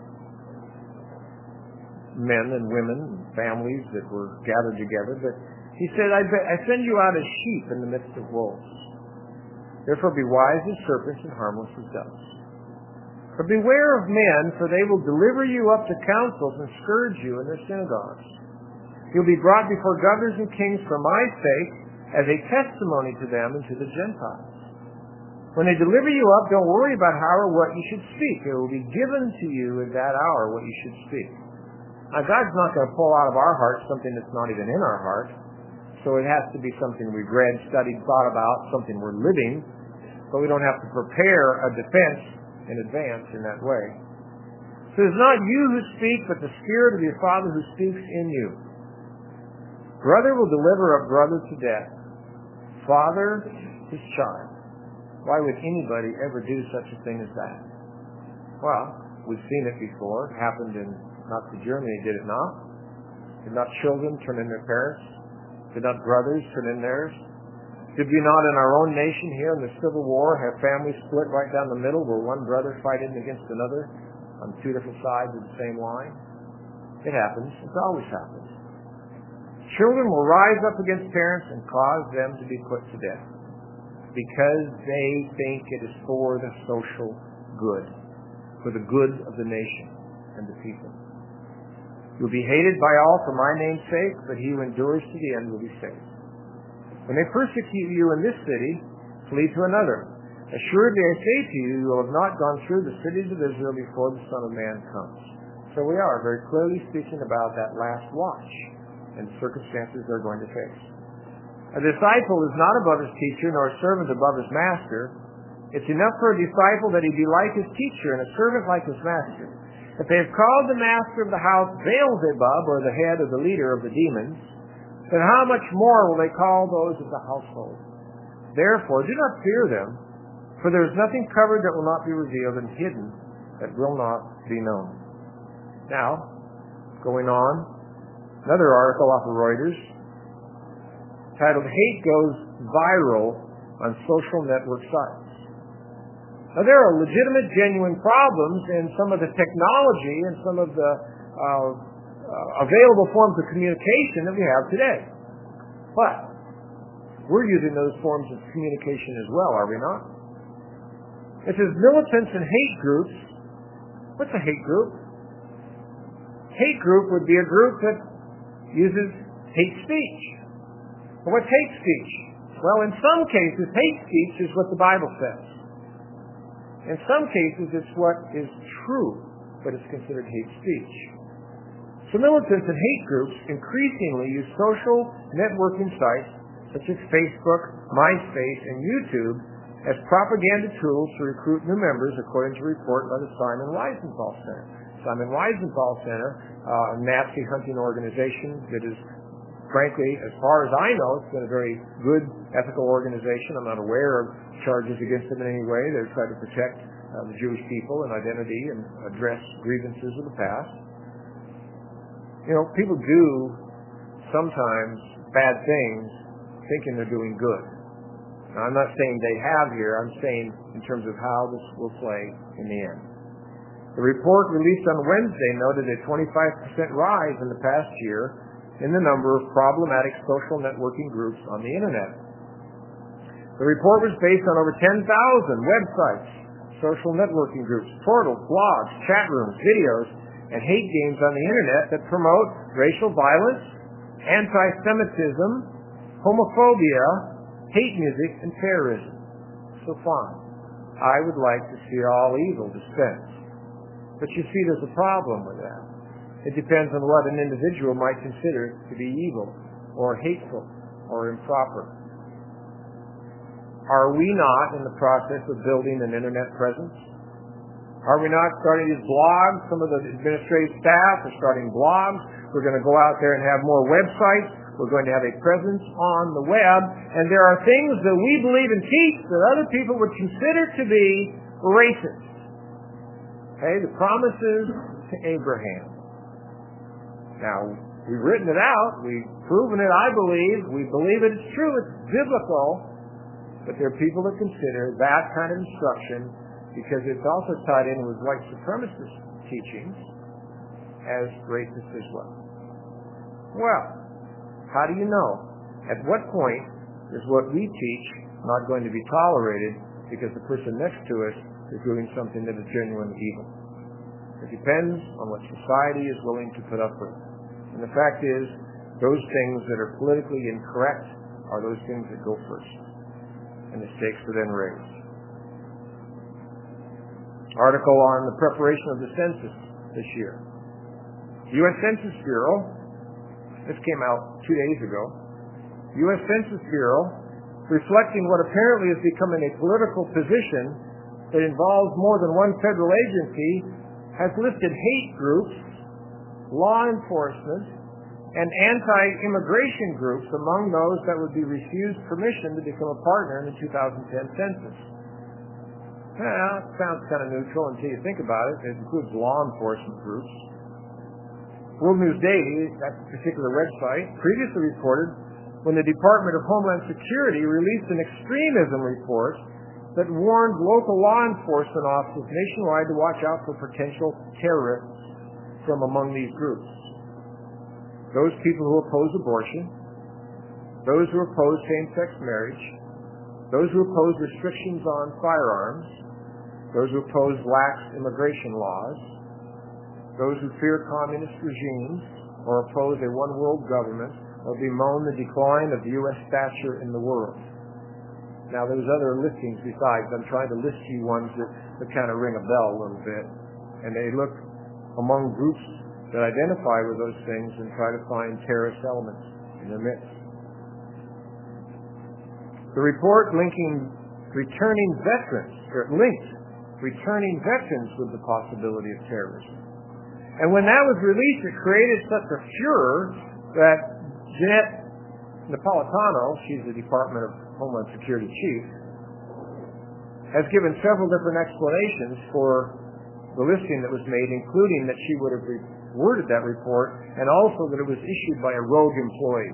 men and women and families that were gathered together. But he said, I send you out as sheep in the midst of wolves. Therefore be wise as serpents and harmless as doves. But beware of men, for they will deliver you up to councils and scourge you in their synagogues. You'll be brought before governors and kings for my sake, as a testimony to them and to the Gentiles. When they deliver you up, don't worry about how or what you should speak. It will be given to you at that hour what you should speak. Now, God's not going to pull out of our heart something that's not even in our heart. So it has to be something we've read, studied, thought about, something we're living. But we don't have to prepare a defense in advance in that way. So it's not you who speak, but the Spirit of your Father who speaks in you. Brother will deliver a brother to death. Father his child. Why would anybody ever do such a thing as that? Well, we've seen it before. It happened in Nazi Germany, did it not? Did not children turn in their parents? Did not brothers turn in theirs? Did we not in our own nation here in the Civil War have families split right down the middle where one brother fighting against another on two different sides of the same line? It happens. It's always happened. Children will rise up against parents and cause them to be put to death because they think it is for the social good, for the good of the nation and the people. You'll be hated by all for my name's sake, but he who endures to the end will be saved. When they persecute you in this city, flee to another. Assuredly I say to you, you will have not gone through the cities of Israel before the Son of Man comes. So we are very clearly speaking about that last watch and the circumstances they're going to face. A disciple is not above his teacher, nor a servant above his master. It's enough for a disciple that he be like his teacher and a servant like his master. If they have called the master of the house Beelzebub, or the head or the leader of the demons, then how much more will they call those of the household? Therefore, do not fear them, for there is nothing covered that will not be revealed, and hidden that will not be known. Now, going on, another article off of Reuters, titled, Hate Goes Viral on Social Network Sites. Now, there are legitimate, genuine problems in some of the technology and some of the available forms of communication that we have today. But we're using those forms of communication as well, are we not? It says militants and hate groups. What's a hate group? Hate group would be a group that uses hate speech. Well, what's hate speech? Well, in some cases, hate speech is what the Bible says. In some cases, it's what is true, but it's considered hate speech. So militants and hate groups increasingly use social networking sites such as Facebook, MySpace, and YouTube as propaganda tools to recruit new members, according to a report by the Simon Wiesenthal Center. Simon Wiesenthal Center, a Nazi hunting organization that is, frankly, as far as I know, it's been a very good ethical organization. I'm not aware of charges against them in any way. They're trying to protect the Jewish people and identity and address grievances of the past. You know, people do sometimes bad things thinking they're doing good. Now, I'm not saying they have here. I'm saying in terms of how this will play in the end. The report released on Wednesday noted a 25% rise in the past year in the number of problematic social networking groups on the Internet. The report was based on over 10,000 websites, social networking groups, portals, blogs, chat rooms, videos, and hate games on the Internet that promote racial violence, anti-Semitism, homophobia, hate music, and terrorism. So fine. I would like to see all evil dispensed. But you see, there's a problem with that. It depends on what an individual might consider to be evil, or hateful, or improper. Are we not in the process of building an Internet presence? Are we not starting these blogs? Some of the administrative staff are starting blogs. We're going to go out there and have more websites. We're going to have a presence on the web. And there are things that we believe and teach that other people would consider to be racist. Okay, the promises to Abraham. Now, we've written it out. We've proven it, I believe. We believe it is true. It's biblical. But there are people that consider that kind of instruction, because it's also tied in with white supremacist teachings, as racist as well. Well, how do you know? At what point is what we teach not going to be tolerated because the person next to us is doing something that is genuinely evil? It depends on what society is willing to put up with. And the fact is, those things that are politically incorrect are those things that go first. And the stakes are then raised. Article on the preparation of the census this year. U.S. Census Bureau, this came out 2 days ago. U.S. Census Bureau, reflecting what apparently is becoming a political position that involves more than one federal agency, has listed hate groups, law enforcement, and anti-immigration groups among those that would be refused permission to become a partner in the 2010 census. Well, it sounds kind of neutral until you think about it. It includes law enforcement groups. World News Daily, that particular website, previously reported when the Department of Homeland Security released an extremism report that warned local law enforcement officers nationwide to watch out for potential terrorists from among these groups. Those people who oppose abortion, those who oppose same-sex marriage, those who oppose restrictions on firearms, those who oppose lax immigration laws, those who fear communist regimes or oppose a one-world government or bemoan the decline of U.S. stature in the world. Now, there's other listings besides. I'm trying to list you ones that kind of ring a bell a little bit. And they look among groups that identify with those things and try to find terrorist elements in their midst. The report linked returning veterans with the possibility of terrorism. And when that was released, it created such a furor that Jeanette Napolitano, she's the Department of Homeland Security chief, has given several different explanations for the listing that was made, including that she would have worded that report and also that it was issued by a rogue employee.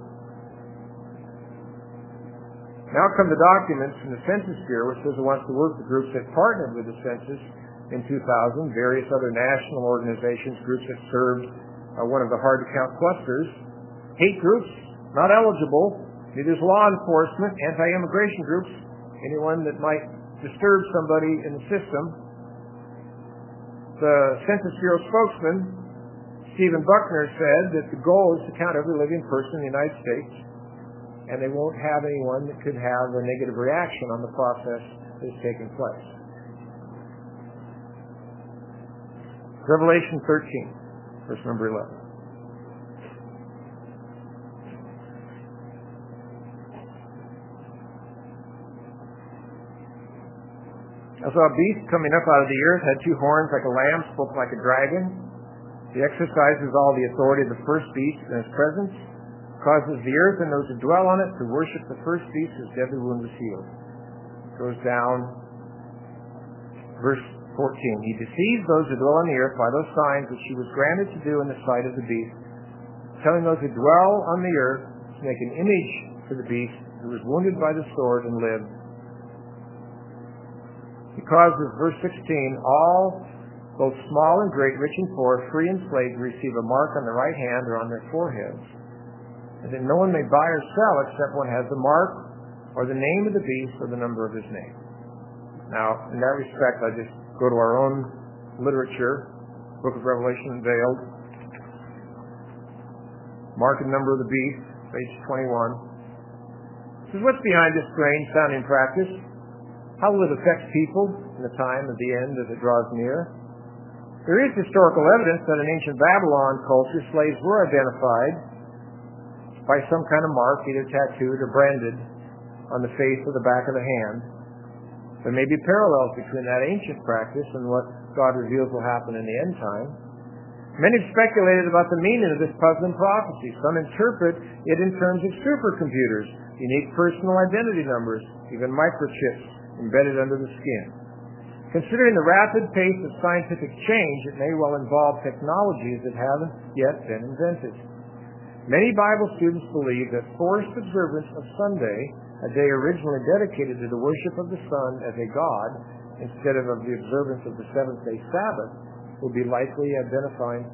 Now come the documents from the Census Bureau, which says it wants to work with groups that partnered with the census in 2000, various other national organizations, groups that served one of the hard-to-count clusters, hate groups, not eligible, neither is law enforcement, anti-immigration groups, anyone that might disturb somebody in the system. The Census Bureau spokesman, Stephen Buckner, said that the goal is to count every living person in the United States, and they won't have anyone that could have a negative reaction on the process that is taking place. Revelation 13, verse number 11. I saw a beast coming up out of the earth, had two horns like a lamb, spoke like a dragon. He exercises all the authority of the first beast in his presence, causes the earth and those who dwell on it to worship the first beast as deadly wound was healed. Goes down, verse 14. He deceived those who dwell on the earth by those signs which he was granted to do in the sight of the beast, telling those who dwell on the earth to make an image for the beast who was wounded by the sword and lived. Because of verse 16, all, both small and great, rich and poor, free and slave, receive a mark on the right hand or on their foreheads, and that no one may buy or sell except one has the mark or the name of the beast or the number of his name. Now, in that respect, I just go to our own literature, Book of Revelation Unveiled, mark and number of the beast, page 21. This is what's behind this strange sounding practice. How will it affect people in the time of the end as it draws near? There is historical evidence that in ancient Babylon culture, slaves were identified by some kind of mark, either tattooed or branded on the face or the back of the hand. There may be parallels between that ancient practice and what God reveals will happen in the end time. Many have speculated about the meaning of this puzzling prophecy. Some interpret it in terms of supercomputers, unique personal identity numbers, even microchips embedded under the skin. Considering the rapid pace of scientific change, it may well involve technologies that haven't yet been invented. Many Bible students believe that forced observance of Sunday, a day originally dedicated to the worship of the sun as a god, instead of the observance of the seventh-day Sabbath, will be a likely identifying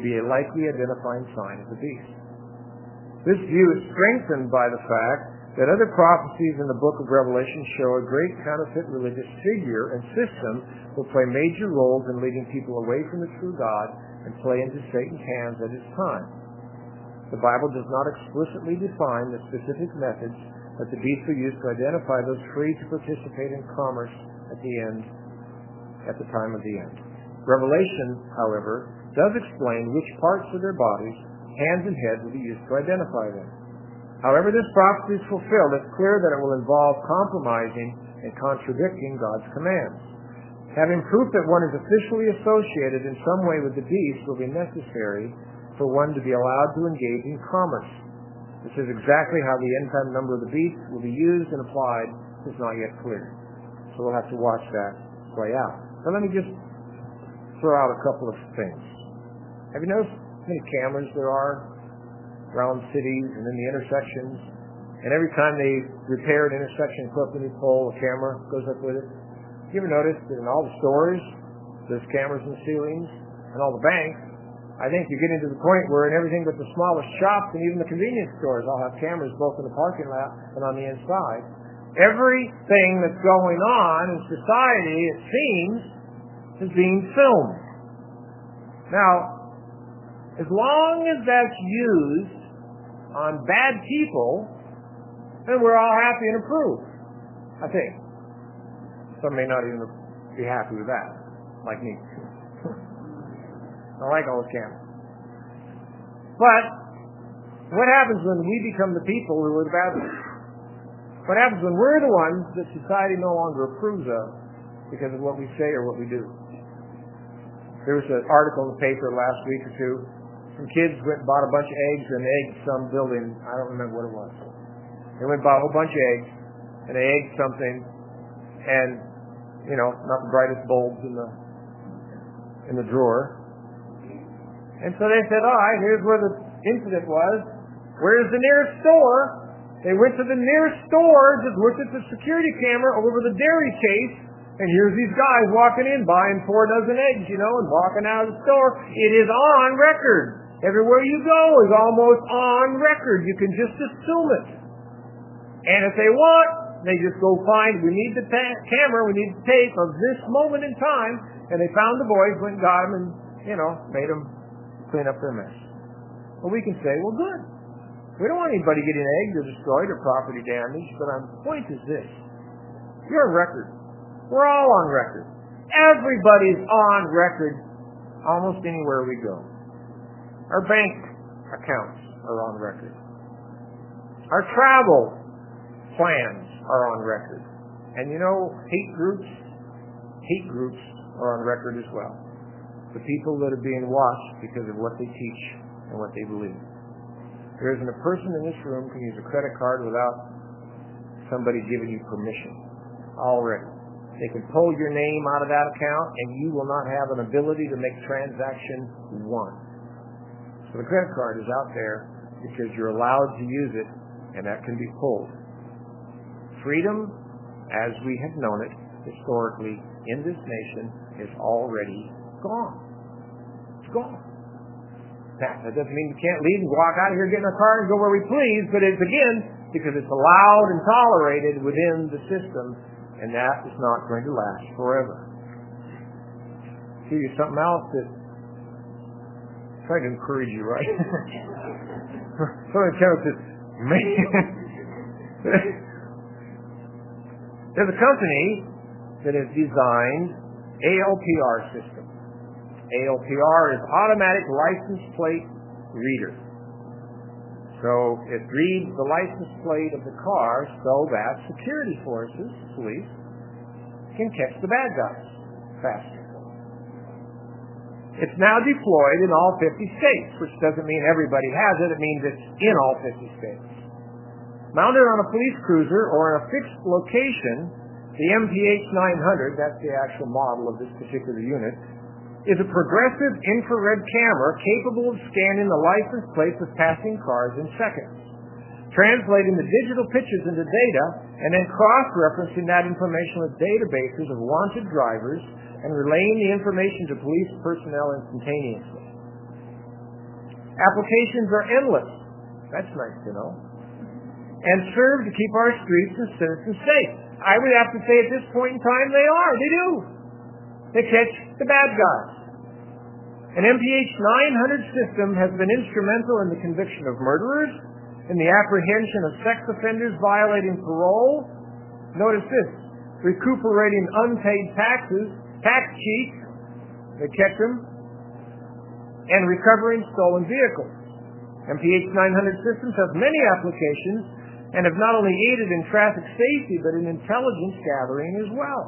sign of the beast. This view is strengthened by the fact that other prophecies in the book of Revelation show a great counterfeit religious figure and system will play major roles in leading people away from the true God and play into Satan's hands at his time. The Bible does not explicitly define the specific methods that the beast will use to identify those free to participate in commerce at the time of the end. Revelation, however, does explain which parts of their bodies, hands and head, will be used to identify them. However this prophecy is fulfilled, it's clear that it will involve compromising and contradicting God's commands. Having proof that one is officially associated in some way with the beast will be necessary for one to be allowed to engage in commerce. This is exactly how the end-time number of the beast will be used and applied. It's not yet clear. So we'll have to watch that play out. So let me just throw out a couple of things. Have you noticed how many cameras there are around cities and in the intersections? And every time they repair an intersection, put up a new pole, a camera goes up with it. You ever notice that in all the stores, there's cameras in the ceilings, and all the banks? I think you're getting to the point where in everything but the smallest shops and even the convenience stores all have cameras both in the parking lot and on the inside. Everything that's going on in society, it seems, is being filmed. Now, as long as that's used on bad people, then we're all happy and approve, I think. Some may not even be happy with that, like me. I like all those cameras. But what happens when we become the people who are the bad ones? What happens when we're the ones that society no longer approves of because of what we say or what we do? There was an article in the paper last week or two. Some kids went and bought a bunch of eggs and egged some building. I don't remember what it was. They went and bought a whole bunch of eggs and they egged something, and not the brightest bulbs in the drawer. And so they said, all right, here's where the incident was. Where's the nearest store? They went to the nearest store, just looked at the security camera over the dairy case, and here's these guys walking in, buying 4 dozen eggs, and walking out of the store. It is on record. Everywhere you go is almost on record. You can just assume it. And if they want, they just go find, we need the camera, we need the tape of this moment in time, and they found the boys, went and got them, and, made them clean up their mess. Well, we can say, well, good. We don't want anybody getting eggs or destroyed or property damaged, but our point is this. You're on record. We're all on record. Everybody's on record almost anywhere we go. Our bank accounts are on record. Our travel plans are on record. And hate groups are on record as well. The people that are being watched because of what they teach and what they believe. There isn't a person in this room can use a credit card without somebody giving you permission already. They can pull your name out of that account and you will not have an ability to make transaction 1. So the credit card is out there because you're allowed to use it, and that can be pulled. Freedom, as we have known it historically in this nation, is already gone. It's gone. Now, that doesn't mean we can't leave and walk out of here, get in our car, and go where we please, but it's, again, because it's allowed and tolerated within the system, and that is not going to last forever. See, something else that trying to encourage you, right? Somebody tells us, man, there's a company that has designed ALPR system. ALPR is automatic license plate reader. So it reads the license plate of the car so that security forces, police, can catch the bad guys faster. It's now deployed in all 50 states, which doesn't mean everybody has it. It means it's in all 50 states. Mounted on a police cruiser or in a fixed location, the MPH-900, that's the actual model of this particular unit, is a progressive infrared camera capable of scanning the license plates of passing cars in seconds, translating the digital pictures into data, and then cross-referencing that information with databases of wanted drivers and relaying the information to police personnel instantaneously. Applications are endless. That's nice to know. And serve to keep our streets and citizens safe. I would have to say at this point in time they are. They do. They catch the bad guys. An MPH-900 system has been instrumental in the conviction of murderers, in the apprehension of sex offenders violating parole. Notice this, recuperating unpaid taxes, tax cheats, they catch them, and recovering stolen vehicles. MPH-900 systems have many applications and have not only aided in traffic safety but in intelligence gathering as well.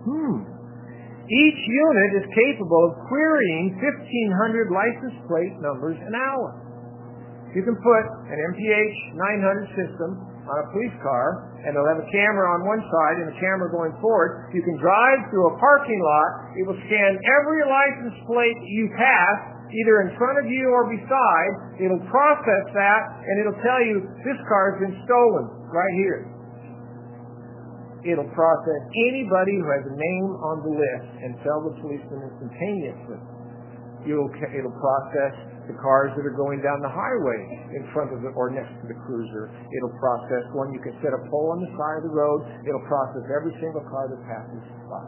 Each unit is capable of querying 1,500 license plate numbers an hour. You can put an MPH-900 system on a police car, and it'll have a camera on one side and a camera going forward. You can drive through a parking lot. It will scan every license plate you pass either in front of you or beside. It'll process that, and it'll tell you, this car's been stolen right here. It'll process anybody who has a name on the list and tell the policeman instantaneously. It'll process the cars that are going down the highway in front of it or next to the cruiser. It'll process one. You can set a pole on the side of the road. It'll process every single car that passes by.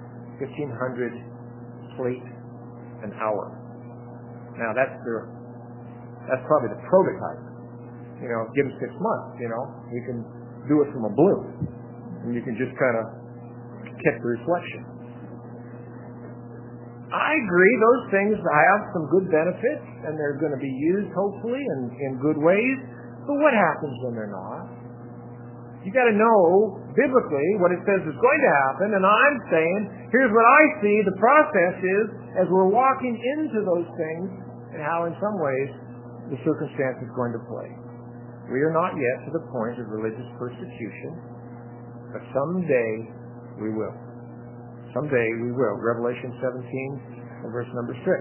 1,500 plate an hour. Now that's probably the prototype. Give them 6 months. You can do it from a balloon, and you can just kind of catch the reflection. I agree, those things have some good benefits, and they're going to be used, hopefully, in good ways. But what happens when they're not? You got to know, biblically, what it says is going to happen, and I'm saying, here's what I see the process is as we're walking into those things, and how, in some ways, the circumstance is going to play. We are not yet to the point of religious persecution, but someday we will. Someday we will. Revelation 17 and verse number 6.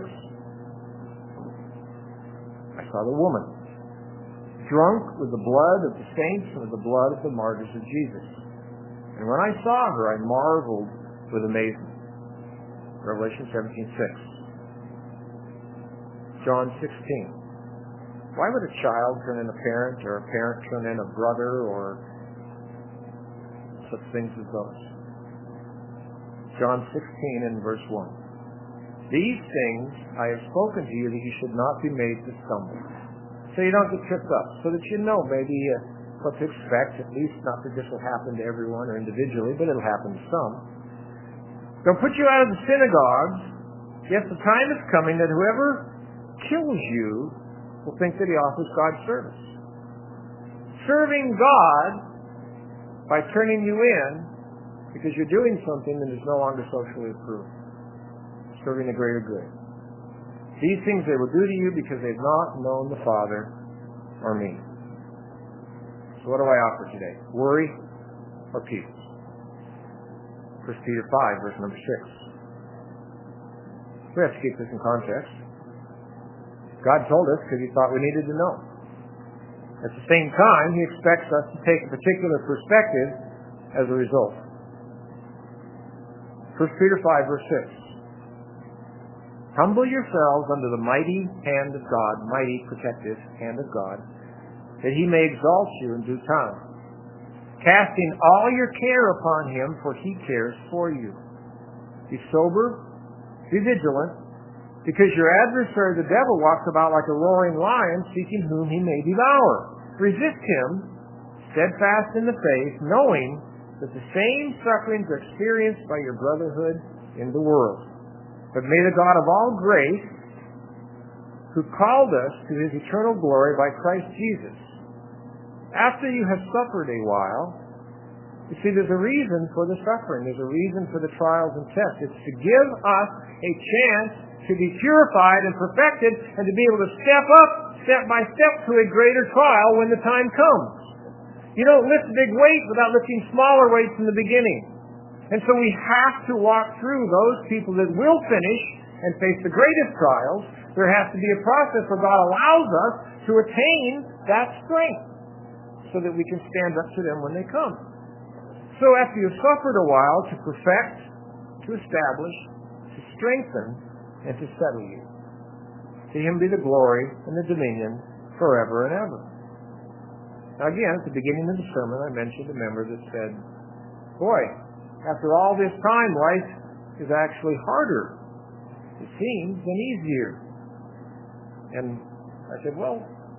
I saw the woman, drunk with the blood of the saints and with the blood of the martyrs of Jesus. And when I saw her, I marveled with amazement. Revelation 17:6. John 16. Why would a child turn in a parent, or a parent turn in a brother, or such things as those? John 16 and verse 1. These things I have spoken to you that you should not be made to stumble. So you don't get tripped up. So that you know maybe what to expect. At least not that this will happen to everyone or individually, but it'll happen to some. They'll put you out of the synagogues. Yes, the time is coming that whoever kills you will think that he offers God service. Serving God by turning you in because you're doing something that is no longer socially approved. Serving a greater good. These things they will do to you because they've not known the Father or me. So what do I offer today? Worry or peace? 1 Peter 5, verse number 6. We have to keep this in context. God told us because he thought we needed to know. At the same time, he expects us to take a particular perspective as a result. 1 Peter 5, verse 6. Humble yourselves under the mighty hand of God, mighty protective hand of God, that he may exalt you in due time, casting all your care upon him, for he cares for you. Be sober, be vigilant, because your adversary the devil walks about like a roaring lion, seeking whom he may devour. Resist him, steadfast in the faith, knowing that the same sufferings are experienced by your brotherhood in the world. But may the God of all grace, who called us to his eternal glory by Christ Jesus, after you have suffered a while, you see, there's a reason for the suffering. There's a reason for the trials and tests. It's to give us a chance to be purified and perfected and to be able to step up, step by step, to a greater trial when the time comes. You don't lift big weights without lifting smaller weights in the beginning. And so we have to walk through those people that will finish and face the greatest trials. There has to be a process where God allows us to attain that strength so that we can stand up to them when they come. So after you've suffered a while, to perfect, to establish, to strengthen, and to settle you. To him be the glory and the dominion forever and ever. Now again, at the beginning of the sermon, I mentioned a member that said, boy, after all this time, life is actually harder, it seems, than easier. And I said, well,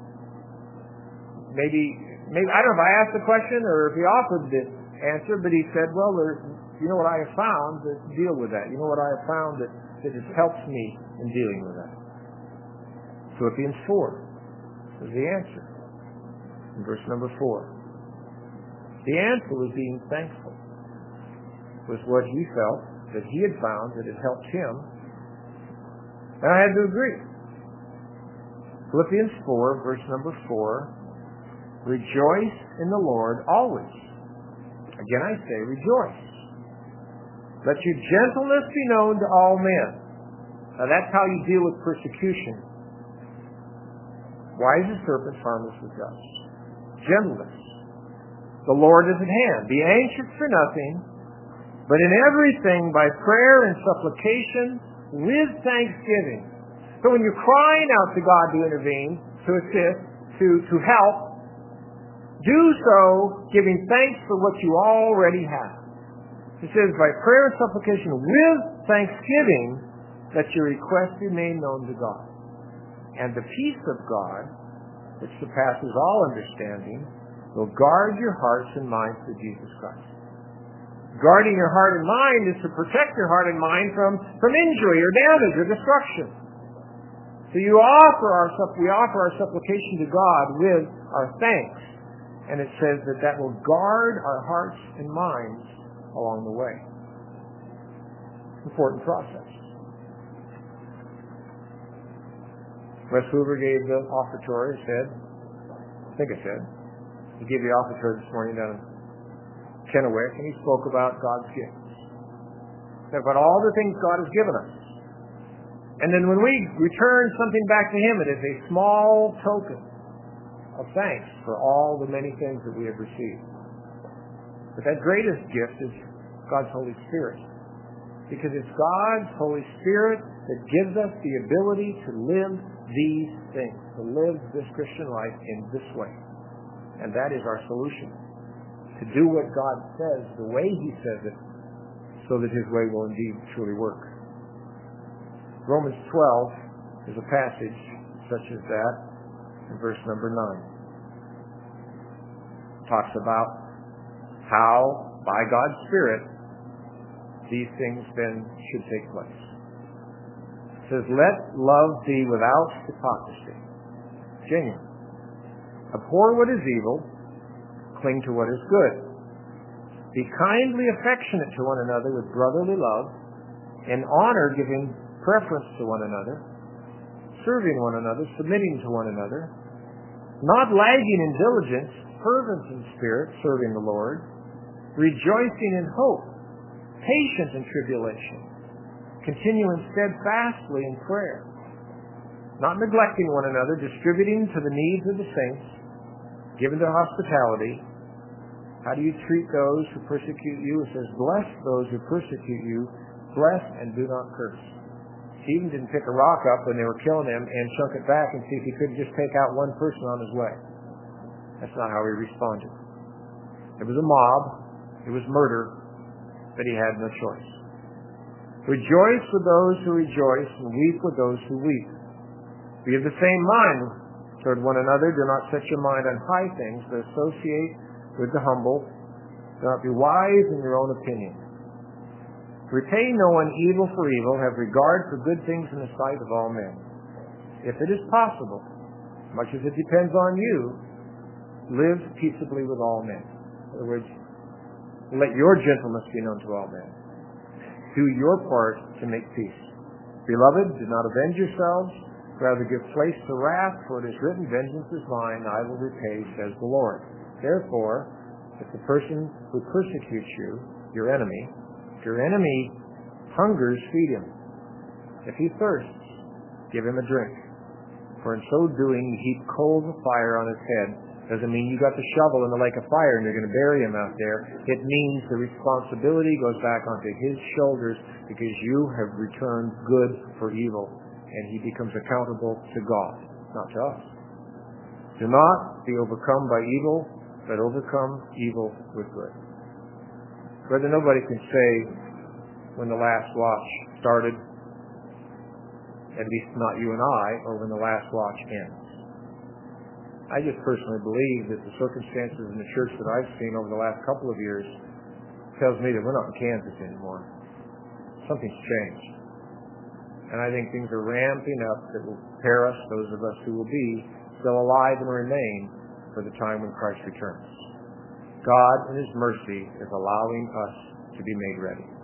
maybe I don't know if I asked the question or if he offered the answer, but he said, well, you know what I have found to deal with that. You know what I have found that has helped me in dealing with that. Philippians 4 is the answer. In verse number 4. The answer was being thankful. Was what he felt that he had found that had helped him. And I had to agree. Philippians 4, verse number 4. Rejoice in the Lord always. Again I say, rejoice. Let your gentleness be known to all men. Now that's how you deal with persecution. Wise as serpents, harmless as doves. Gentleness. The Lord is at hand. Be anxious for nothing, but in everything by prayer and supplication with thanksgiving. So when you're crying out to God to intervene, to assist, to help, do so giving thanks for what you already have. It says, by prayer and supplication with thanksgiving, that your request be made known to God. And the peace of God, which surpasses all understanding, will guard your hearts and minds through Jesus Christ. Guarding your heart and mind is to protect your heart and mind from injury or damage or destruction. So we offer our supplication to God with our thanks. And it says that will guard our hearts and minds along the way. Important process. Wes Hoover gave the offertory, he gave the offertory this morning down in Kennewick, and he spoke about God's gifts. About all the things God has given us. And then when we return something back to Him, it is a small token of thanks for all the many things that we have received. But that greatest gift is God's Holy Spirit. Because it's God's Holy Spirit that gives us the ability to live these things, to live this Christian life in this way. And that is our solution. To do what God says, the way He says it, so that His way will indeed truly work. Romans 12 is a passage such as that, in verse number 9. Talks about how, by God's Spirit, these things then should take place. It says, let love be without hypocrisy, genuine. Abhor what is evil, cling to what is good. Be kindly affectionate to one another with brotherly love, in honor giving preference to one another, serving one another, submitting to one another, not lagging in diligence, fervent in spirit, serving the Lord, rejoicing in hope, patient in tribulation, continuing steadfastly in prayer, not neglecting one another, distributing to the needs of the saints, given to hospitality. How do you treat those who persecute you? It says, bless those who persecute you, bless and do not curse. Stephen didn't pick a rock up when they were killing him and chunk it back and see if he could just take out one person on his way. That's not how he responded. It was a mob. It was murder. But he had no choice. Rejoice with those who rejoice and weep with those who weep. Be of the same mind toward one another. Do not set your mind on high things, but associate with the humble. Do not be wise in your own opinion. Repay no one evil for evil. Have regard for good things in the sight of all men. If it is possible, much as it depends on you, live peaceably with all men. In other words, let your gentleness be known to all men. Do your part to make peace. Beloved, do not avenge yourselves. Rather give place to wrath, for it is written, vengeance is mine, I will repay, says the Lord. Therefore, if the person who persecutes you, your enemy, if your enemy hungers, feed him. If he thirsts, give him a drink. For in so doing, you heap coals of fire on his head. Doesn't mean you got the shovel in the lake of fire and you're going to bury him out there. It means the responsibility goes back onto his shoulders because you have returned good for evil. And he becomes accountable to God, not to us. Do not be overcome by evil, but overcome evil with good. Brother, nobody can say when the last watch started, at least not you and I, or when the last watch ends. I just personally believe that the circumstances in the church that I've seen over the last couple of years tells me that we're not in Kansas anymore. Something's changed. And I think things are ramping up that will prepare us, those of us who will be still alive and remain, for the time when Christ returns. God, in His mercy, is allowing us to be made ready.